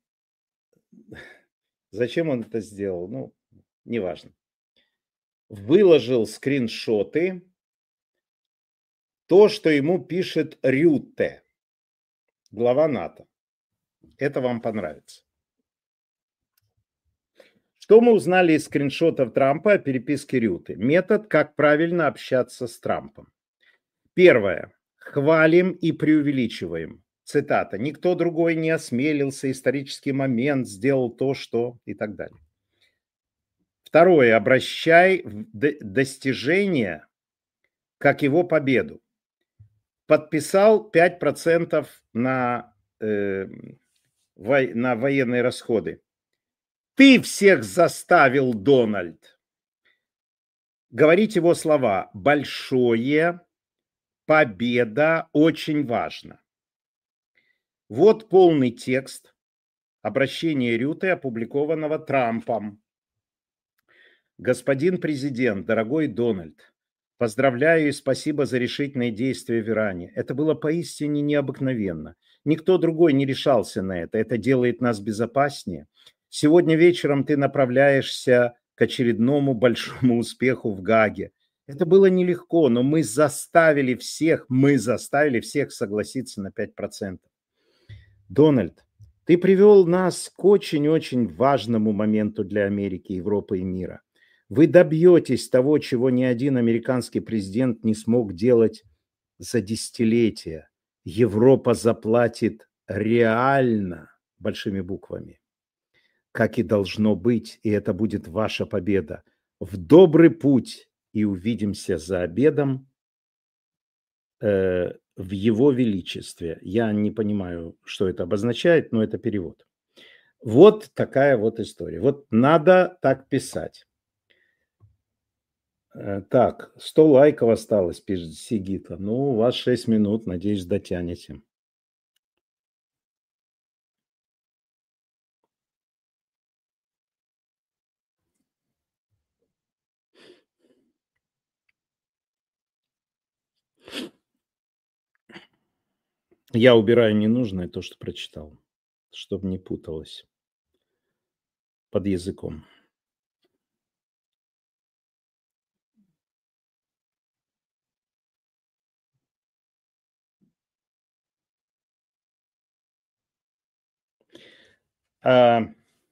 зачем он это сделал, ну, неважно, выложил скриншоты, то, что ему пишет Рютте, глава НАТО. Это вам понравится. Что мы узнали из скриншотов Трампа о переписке Рютте? Метод, как правильно общаться с Трампом. Первое. Хвалим и преувеличиваем. Цитата. Никто другой не осмелился, исторический момент сделал то, что и так далее. Второе. Обращай достижения как его победу. Подписал пять процентов на, э, во, на военные расходы. Ты всех заставил, Дональд. Говорить его слова. Большое, победа, очень важно. Вот полный текст обращения Рютте, опубликованного Трампом. Господин президент, дорогой Дональд, поздравляю и спасибо за решительные действия в Иране. Это было поистине необыкновенно. Никто другой не решался на это. Это делает нас безопаснее. Сегодня вечером ты направляешься к очередному большому успеху в Гааге. Это было нелегко, но мы заставили всех, мы заставили всех согласиться на пять процентов. Дональд, ты привел нас к очень-очень важному моменту для Америки, Европы и мира. Вы добьетесь того, чего ни один американский президент не смог делать за десятилетия. Европа заплатит реально большими буквами, как и должно быть, и это будет ваша победа. В добрый путь, и увидимся за обедом э, в его величестве. Я не понимаю, что это обозначает, но это перевод. Вот такая вот история. Вот надо так писать. Э, так, сто лайков осталось, пишет Сигита. Ну, у вас шесть минут, надеюсь, дотянете. Я убираю ненужное, то, что прочитал, чтобы не путалось под языком. А,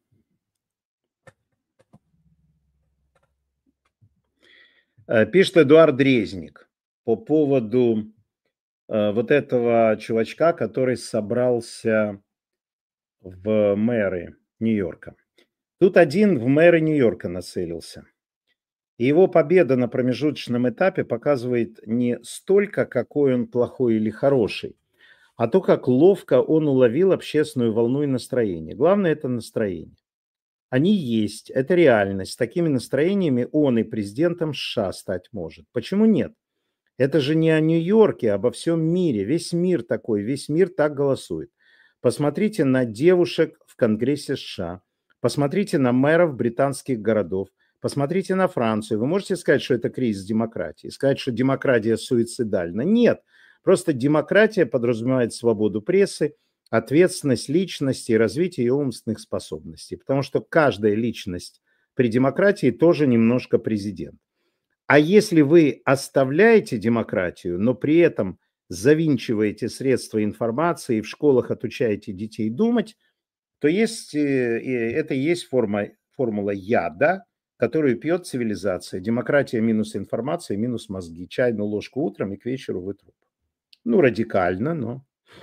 пишет Эдуард Резник по поводу а, вот этого чувачка, который собрался в мэры Нью-Йорка. Тут один в мэры Нью-Йорка нацелился. И его победа на промежуточном этапе показывает не столько, какой он плохой или хороший, а то, как ловко он уловил общественную волну и настроение. Главное – это настроение. Они есть, это реальность. С такими настроениями он и президентом США стать может. Почему нет? Это же не о Нью-Йорке, а обо всем мире. Весь мир такой, весь мир так голосует. Посмотрите на девушек в Конгрессе США. Посмотрите на мэров британских городов. Посмотрите на Францию. Вы можете сказать, что это кризис демократии? Сказать, что демократия суицидальна? Нет. Просто демократия подразумевает свободу прессы, ответственность личности и развитие ее умственных способностей. Потому что каждая личность при демократии тоже немножко президент. А если вы оставляете демократию, но при этом завинчиваете средства информации и в школах отучаете детей думать, то есть, э, э, это и есть форма, формула яда, которую пьет цивилизация. Демократия минус информация, минус мозги. Чайную ложку утром и к вечеру вы труп. Ну, радикально, но...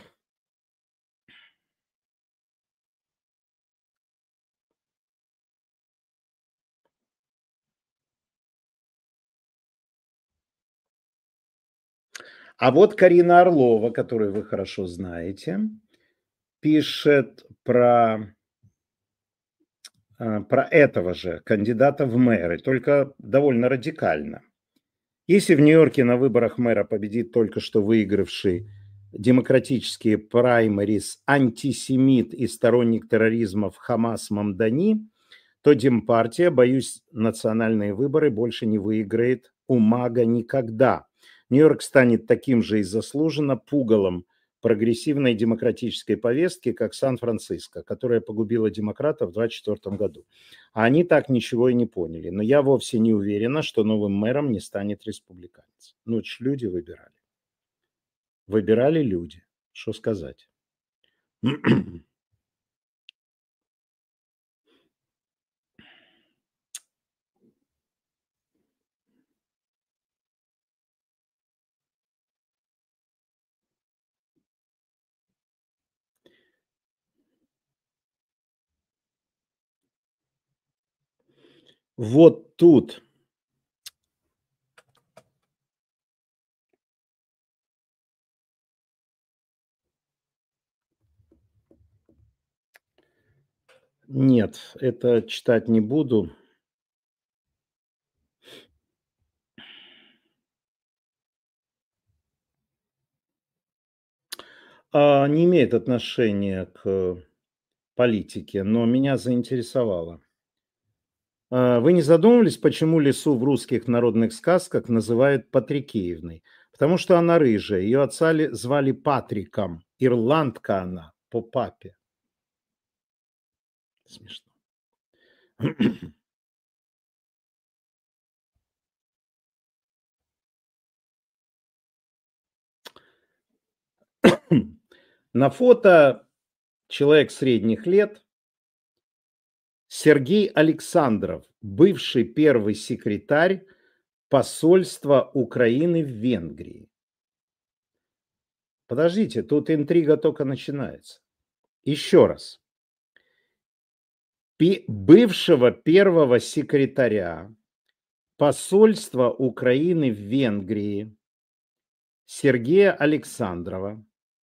А вот Карина Орлова, которую вы хорошо знаете, пишет про, а, про этого же кандидата в мэры, только довольно радикально. Если в Нью-Йорке на выборах мэра победит только что выигравший демократические праймерис антисемит и сторонник терроризма в Хамас Мамдани, то Демпартия, боюсь, национальные выборы больше не выиграет у мага никогда. Нью-Йорк станет таким же и заслуженно пугалом прогрессивной демократической повестки, как Сан-Франциско, которая погубила демократов в двадцать четвёртом году. А они так ничего и не поняли. Но я вовсе не уверена, что новым мэром не станет республиканец. Ну, это ж люди выбирали. Выбирали люди. Что сказать? Вот тут нет, это читать не буду. А, не имеет отношения к политике, но меня заинтересовало. А, вы не задумывались, почему лису в русских народных сказках называют Патрикеевной? Потому что она рыжая, ее отца ли- звали Патриком, ирландка она по папе. Смешно. На фото человек средних лет, Сергей Александров, бывший первый секретарь посольства Украины в Венгрии. Подождите, тут интрига только начинается. Еще раз. Пи- бывшего первого секретаря посольства Украины в Венгрии Сергея Александрова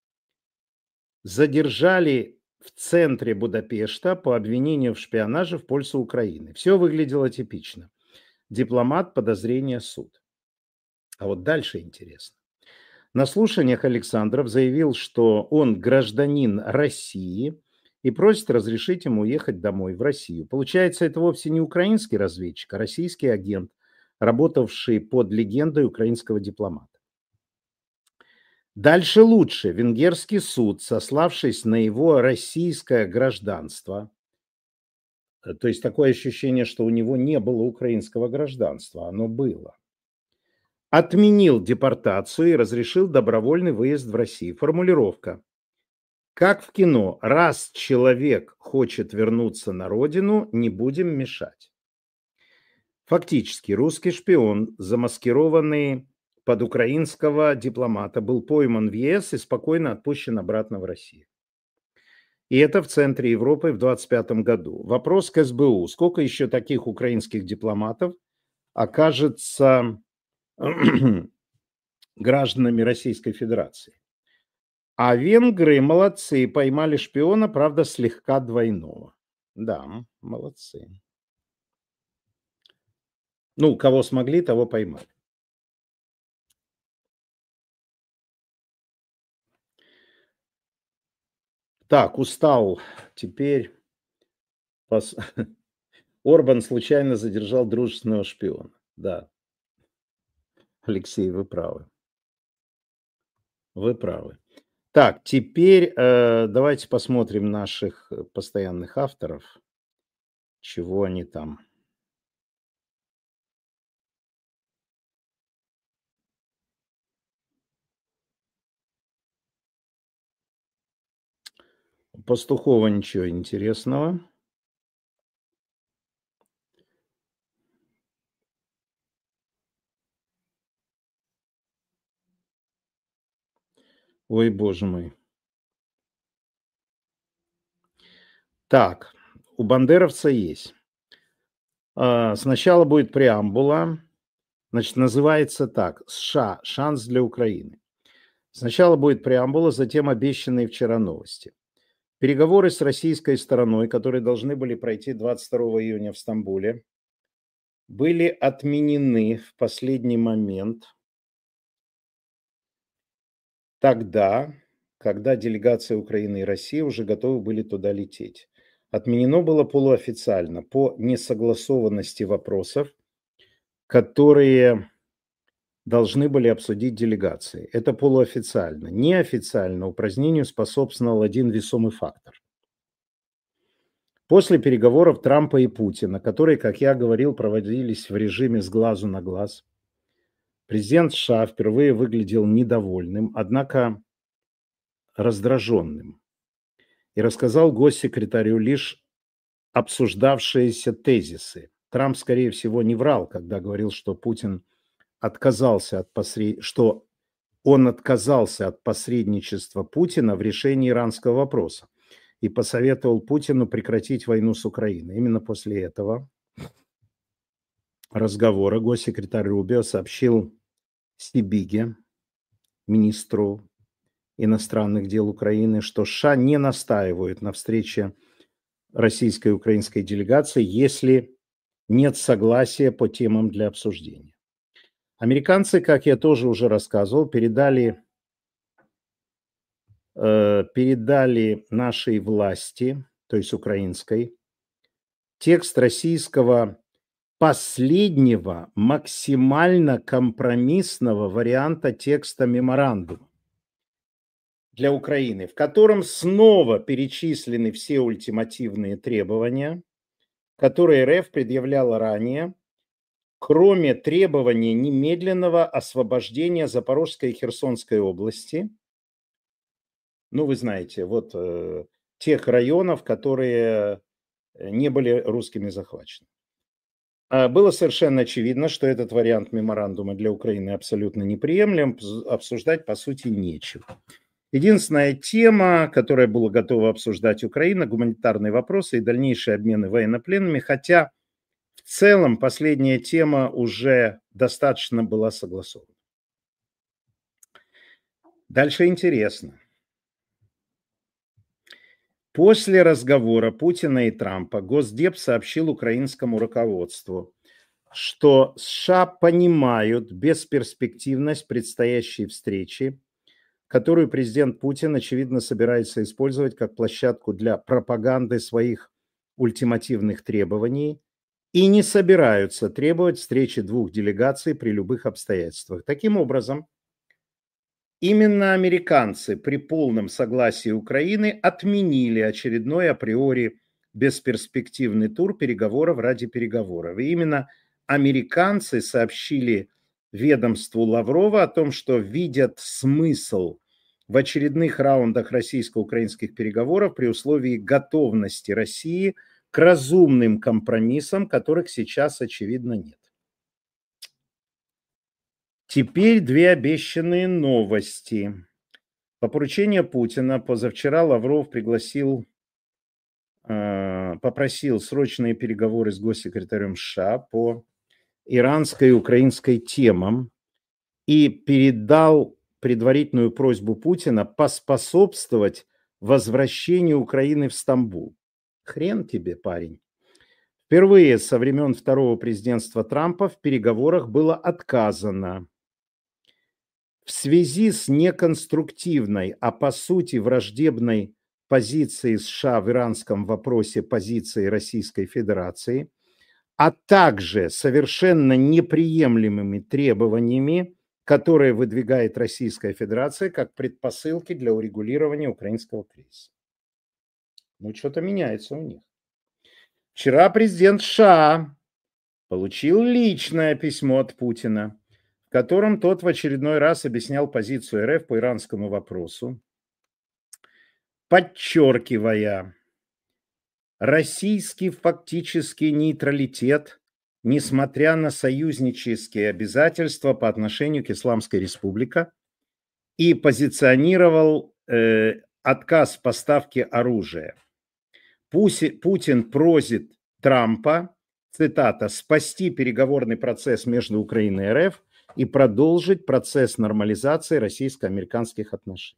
задержали в центре Будапешта по обвинению в шпионаже в пользу Украины. Все выглядело типично. Дипломат, подозрение, суд. А вот дальше интересно. На слушаниях Александров заявил, что он гражданин России и просит разрешить ему уехать домой, в Россию. Получается, это вовсе не украинский разведчик, а российский агент, работавший под легендой украинского дипломата. Дальше лучше. Венгерский суд, сославшись на его российское гражданство, э, то есть такое ощущение, что у него не было украинского гражданства, оно было, отменил депортацию и разрешил добровольный выезд в Россию. Формулировка. Как в кино, раз человек хочет вернуться на родину, не будем мешать. Фактически русский шпион, замаскированный под украинского дипломата, был пойман в ЕС и спокойно отпущен обратно в Россию. И это в центре Европы в двадцать пятом году. Вопрос к СБУ. Сколько еще таких украинских дипломатов окажется гражданами Российской Федерации? А венгры молодцы, поймали шпиона, правда, слегка двойного. Да, молодцы. Ну, кого смогли, того поймали. Так, устал. Теперь пос- Орбан случайно задержал дружественного шпиона. Да, Алексей, вы правы. Вы правы. Так, теперь э, давайте посмотрим наших э, постоянных авторов, чего они там. У Пастухова ничего интересного. Ой, боже мой. Так, у бандеровца есть. А, Сначала будет преамбула. Значит, называется так: США. Шанс для Украины. Сначала будет преамбула, затем обещанные вчера новости. Переговоры с российской стороной, которые должны были пройти двадцать второго июня в Стамбуле, были отменены в последний момент тогда, когда делегация Украины и России уже готовы были туда лететь. Отменено было полуофициально по несогласованности вопросов, которые должны были обсудить делегации. Это полуофициально. Неофициально упразднению способствовал один весомый фактор. После переговоров Трампа и Путина, которые, как я говорил, проводились в режиме с глазу на глаз, президент США впервые выглядел недовольным, однако раздраженным, и рассказал госсекретарю лишь обсуждавшиеся тезисы. Трамп, скорее всего, не врал, когда говорил, что Путин отказался от посред... что он отказался от посредничества Путина в решении иранского вопроса и посоветовал Путину прекратить войну с Украиной. Именно после этого разговора госсекретарь Рубио сообщил Сибиге, министру иностранных дел Украины, что США не настаивают на встрече российской и украинской делегации, если нет согласия по темам для обсуждения. Американцы, как я тоже уже рассказывал, передали, э, передали нашей власти, то есть украинской, текст российского последнего максимально компромиссного варианта текста меморандума для Украины, в котором снова перечислены все ультимативные требования, которые РФ предъявляла ранее, кроме требования немедленного освобождения Запорожской и Херсонской области. Ну, вы знаете, вот э, тех районов, которые не были русскими захвачены. Было совершенно очевидно, что этот вариант меморандума для Украины абсолютно неприемлем, обсуждать по сути нечего. Единственная тема, которая была готова обсуждать Украина, гуманитарные вопросы и дальнейшие обмены военнопленными, хотя в целом последняя тема уже достаточно была согласована. Дальше интересно. После разговора Путина и Трампа Госдеп сообщил украинскому руководству, что США понимают бесперспективность предстоящей встречи, которую президент Путин, очевидно, собирается использовать как площадку для пропаганды своих ультимативных требований, и не собираются требовать встречи двух делегаций при любых обстоятельствах. Таким образом, именно американцы при полном согласии Украины отменили очередной априори бесперспективный тур переговоров ради переговоров. И именно американцы сообщили ведомству Лаврова о том, что видят смысл в очередных раундах российско-украинских переговоров при условии готовности России к разумным компромиссам, которых сейчас, очевидно, нет. Теперь две обещанные новости. По поручению Путина позавчера Лавров пригласил, э, попросил срочные переговоры с госсекретарем США по иранской и украинской темам и передал предварительную просьбу Путина поспособствовать возвращению Украины в Стамбул. Хрен тебе, парень. Впервые со времен второго президентства Трампа в переговорах было отказано. В связи с неконструктивной, а по сути враждебной позицией США в иранском вопросе позиции Российской Федерации, а также совершенно неприемлемыми требованиями которые выдвигает Российская Федерация как предпосылки для урегулирования украинского кризиса. Ну, что-то меняется у них. Вчера президент США получил личное письмо от Путина, в котором тот в очередной раз объяснял позицию РФ по иранскому вопросу, подчеркивая российский фактический нейтралитет, несмотря на союзнические обязательства по отношению к Исламской Республике, и позиционировал э, отказ в поставке оружия. Путин просит Трампа, цитата, «спасти переговорный процесс между Украиной и РФ и продолжить процесс нормализации российско-американских отношений».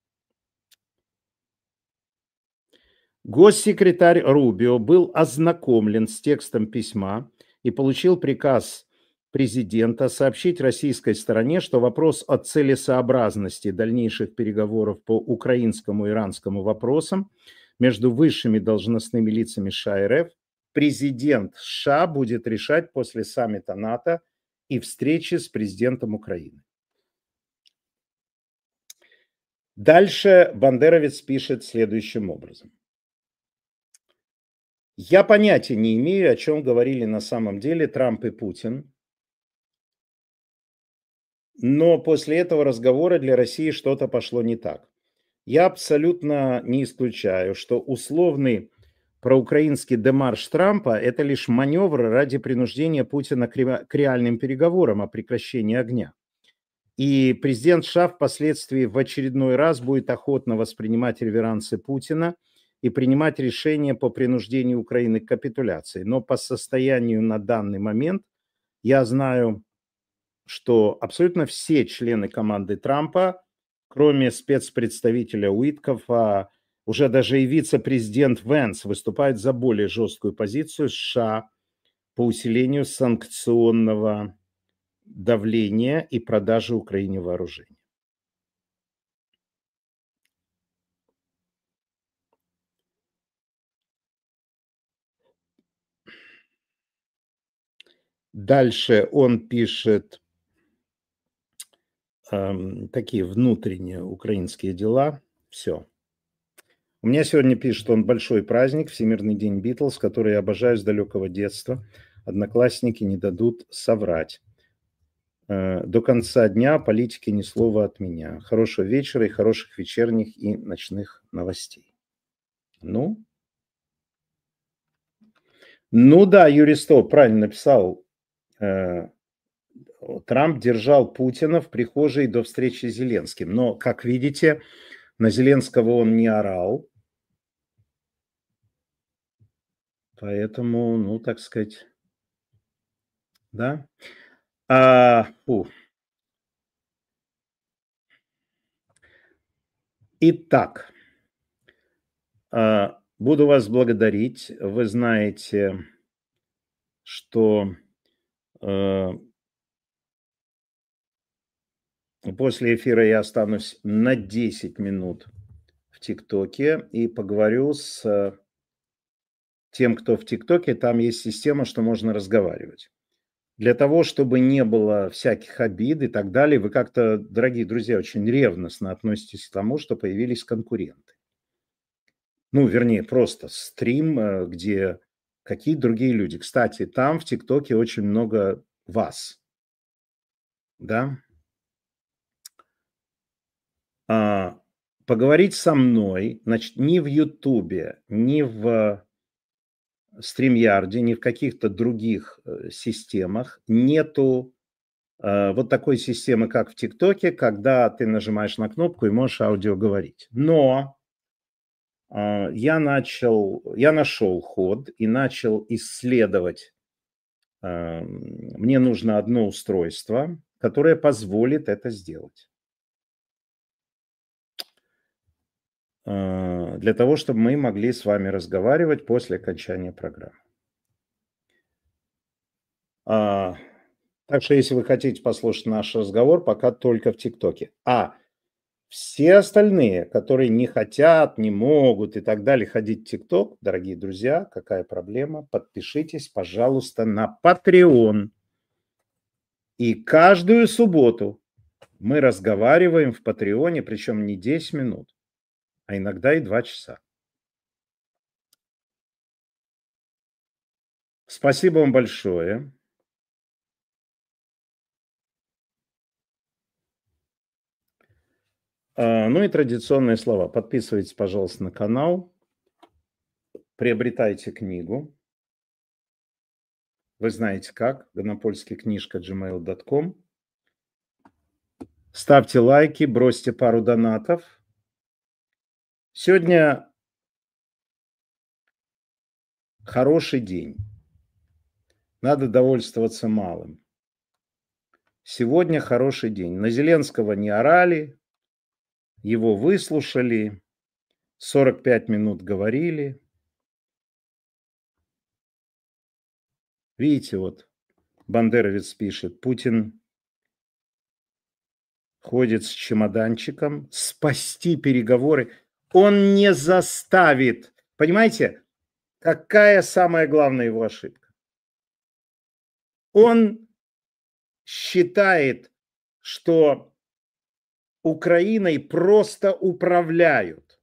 Госсекретарь Рубио был ознакомлен с текстом письма и получил приказ президента сообщить российской стороне, что вопрос о целесообразности дальнейших переговоров по украинскому и иранскому вопросам между высшими должностными лицами США и РФ президент США будет решать после саммита НАТО и встречи с президентом Украины. Дальше Бандеровец пишет следующим образом. Я понятия не имею, о чем говорили на самом деле Трамп и Путин, но после этого разговора для России что-то пошло не так. Я абсолютно не исключаю, что условный проукраинский демарш Трампа – это лишь маневр ради принуждения Путина к реальным переговорам о прекращении огня. И президент США впоследствии в очередной раз будет охотно воспринимать реверансы Путина и принимать решения по принуждению Украины к капитуляции. Но по состоянию на данный момент я знаю, что абсолютно все члены команды Трампа, кроме спецпредставителя Уиткофа, уже даже и вице-президент Венс выступают за более жесткую позицию США по усилению санкционного давления и продажи Украине вооружений. Дальше он пишет э, такие внутренние украинские дела. Все. У меня сегодня пишет, что он большой праздник, Всемирный день Битлз, который я обожаю с далекого детства. Одноклассники не дадут соврать. Э, до конца дня политики ни слова от меня. Хорошего вечера и хороших вечерних и ночных новостей. Ну, ну да, Юрий Стоп правильно написал. Трамп держал Путина в прихожей до встречи с Зеленским. Но, как видите, на Зеленского он не орал. Поэтому, ну, так сказать, да. А, фу. Итак, буду вас благодарить. Вы знаете, что после эфира я останусь на десять минут в ТикТоке и поговорю с тем, кто в ТикТоке. Там есть система, что можно разговаривать. Для того, чтобы не было всяких обид и так далее, вы как-то, дорогие друзья, очень ревностно относитесь к тому, что появились конкуренты. Ну, вернее, просто стрим, где какие другие люди. Кстати, там в ТикТоке очень много вас. Да? А, поговорить со мной, значит, ни в Ютубе, ни в StreamYard, ни в каких-то других системах нету э, вот такой системы, как в ТикТоке, когда ты нажимаешь на кнопку и можешь аудио говорить. Но э, я начал, я нашел ход и начал исследовать. Э, мне нужно одно устройство, которое позволит это сделать. Для того, чтобы мы могли с вами разговаривать после окончания программы. А, так что, если вы хотите послушать наш разговор, пока только в ТикТоке. А все остальные, которые не хотят, не могут и так далее ходить в ТикТок, дорогие друзья, какая проблема? Подпишитесь, пожалуйста, на Patreon. И каждую субботу Мы разговариваем в Патреоне, причем не десять минут, а иногда и два часа. Спасибо вам большое. А, ну и традиционные слова. Подписывайтесь, пожалуйста, на канал. Приобретайте книгу. Вы знаете как. Гонопольский книжка джи мейл точка ком. Ставьте лайки, бросьте пару донатов. Сегодня хороший день. Надо довольствоваться малым. Сегодня хороший день. На Зеленского не орали, его выслушали, сорок пять минут говорили. Видите, вот Бандеровец пишет, Путин ходит с чемоданчиком, спасти переговоры. Он не заставит. Понимаете, какая самая главная его ошибка? Он считает, что Украиной просто управляют.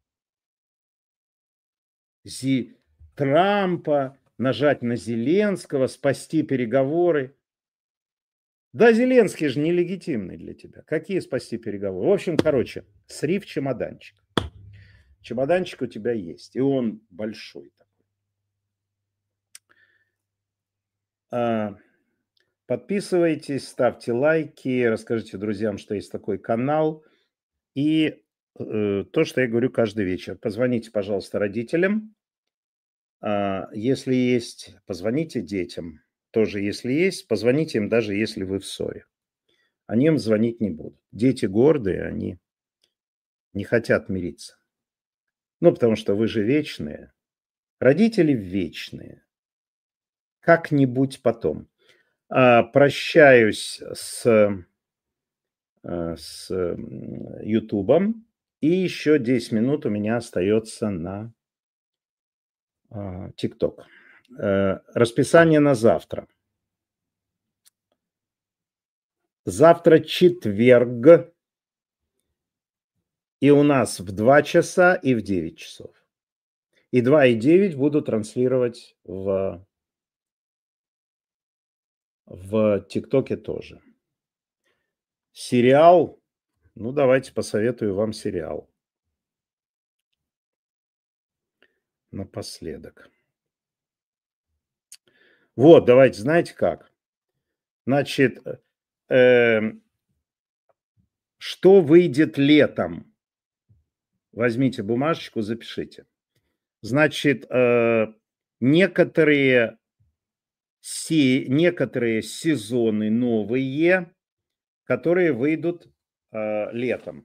Зи Трампа, нажать на Зеленского, спасти переговоры. Да, Зеленский же нелегитимный для тебя. Какие спасти переговоры? В общем, короче, сри в чемоданчик. Чемоданчик у тебя есть, и он большой такой. Подписывайтесь, ставьте лайки, расскажите друзьям, что есть такой канал. И э, то, что я говорю каждый вечер. Позвоните, пожалуйста, родителям. А, если есть, позвоните детям. Тоже, если есть, позвоните им, даже если вы в ссоре. Они им звонить не будут. Дети гордые, они не хотят мириться. Ну, потому что вы же вечные. Родители вечные. Как-нибудь потом. А, прощаюсь с, с Ютубом. И еще десять минут у меня остается на ТикТок. Расписание на завтра. Завтра четверг. И у нас в два часа и в девять часов. И два и девять буду транслировать в, в ТикТоке тоже. Сериал. Ну, давайте посоветую вам сериал. Напоследок. Вот, давайте, знаете как? Значит, э, что выйдет летом? Возьмите бумажечку, запишите. Значит, э, некоторые, се, некоторые сезоны новые, которые выйдут э, летом.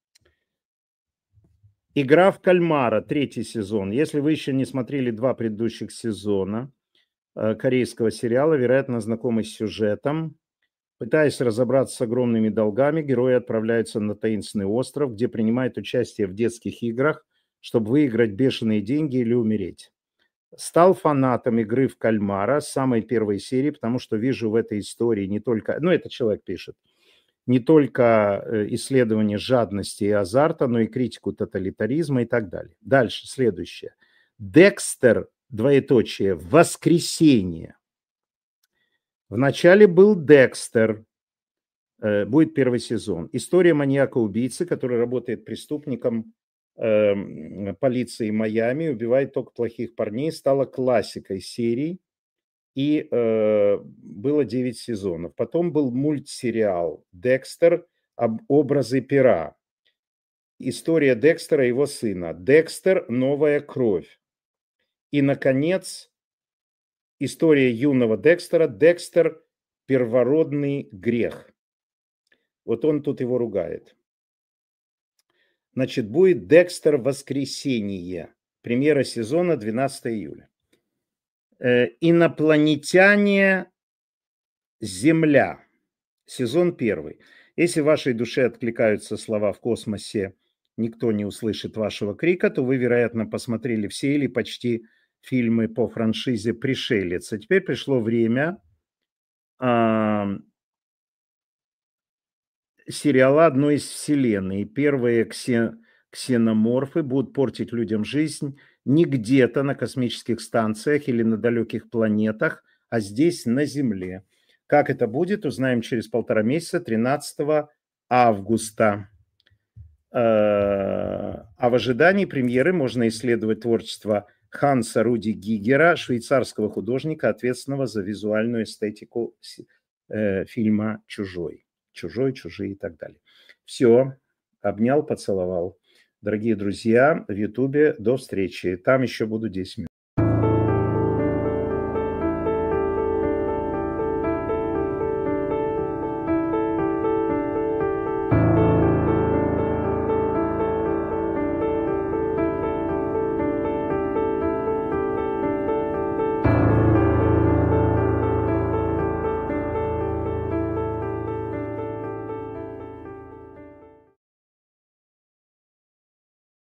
Игра в кальмара, третий сезон. Если вы еще не смотрели два предыдущих сезона э, корейского сериала, вероятно, знакомы с сюжетом. Пытаясь разобраться с огромными долгами, герои отправляются на таинственный остров, где принимают участие в детских играх, чтобы выиграть бешеные деньги или умереть. Стал фанатом игры в кальмара с самой первой серии, потому что вижу в этой истории не только... Ну, это человек пишет. Не только исследование жадности и азарта, но и критику тоталитаризма и так далее. Дальше, следующее. Декстер, двоеточие, воскресенье. Вначале был Декстер, э, будет первый сезон. История маньяка-убийцы, который работает преступником э, полиции Майами, убивает только плохих парней, стала классикой серий. И э, было девять сезонов. Потом был мультсериал «Декстер. Об образы пера». История Декстера и его сына. «Декстер. Новая кровь». И, наконец, история юного Декстера. «Декстер. Первородный грех». Вот он тут его ругает. Значит, будет «Декстер. Воскресенье». Премьера сезона двенадцатого июля. «Инопланетяне. Земля». Сезон первый. Если в вашей душе откликаются слова «в космосе никто не услышит вашего крика», то вы, вероятно, посмотрели все или почти фильмы по франшизе «Пришелец». А теперь пришло время а, сериала одной из вселенной. Первые ксе- ксеноморфы будут портить людям жизнь не где-то на космических станциях или на далеких планетах, а здесь, на Земле. Как это будет, узнаем через полтора месяца, тринадцатого августа. А в ожидании премьеры можно исследовать творчество Ханса Руди Гигера, швейцарского художника, ответственного за визуальную эстетику фильма «Чужой». «Чужой», «Чужие» и так далее. Все, обнял, поцеловал. Дорогие друзья, в Ютубе до встречи. Там еще буду десять минут.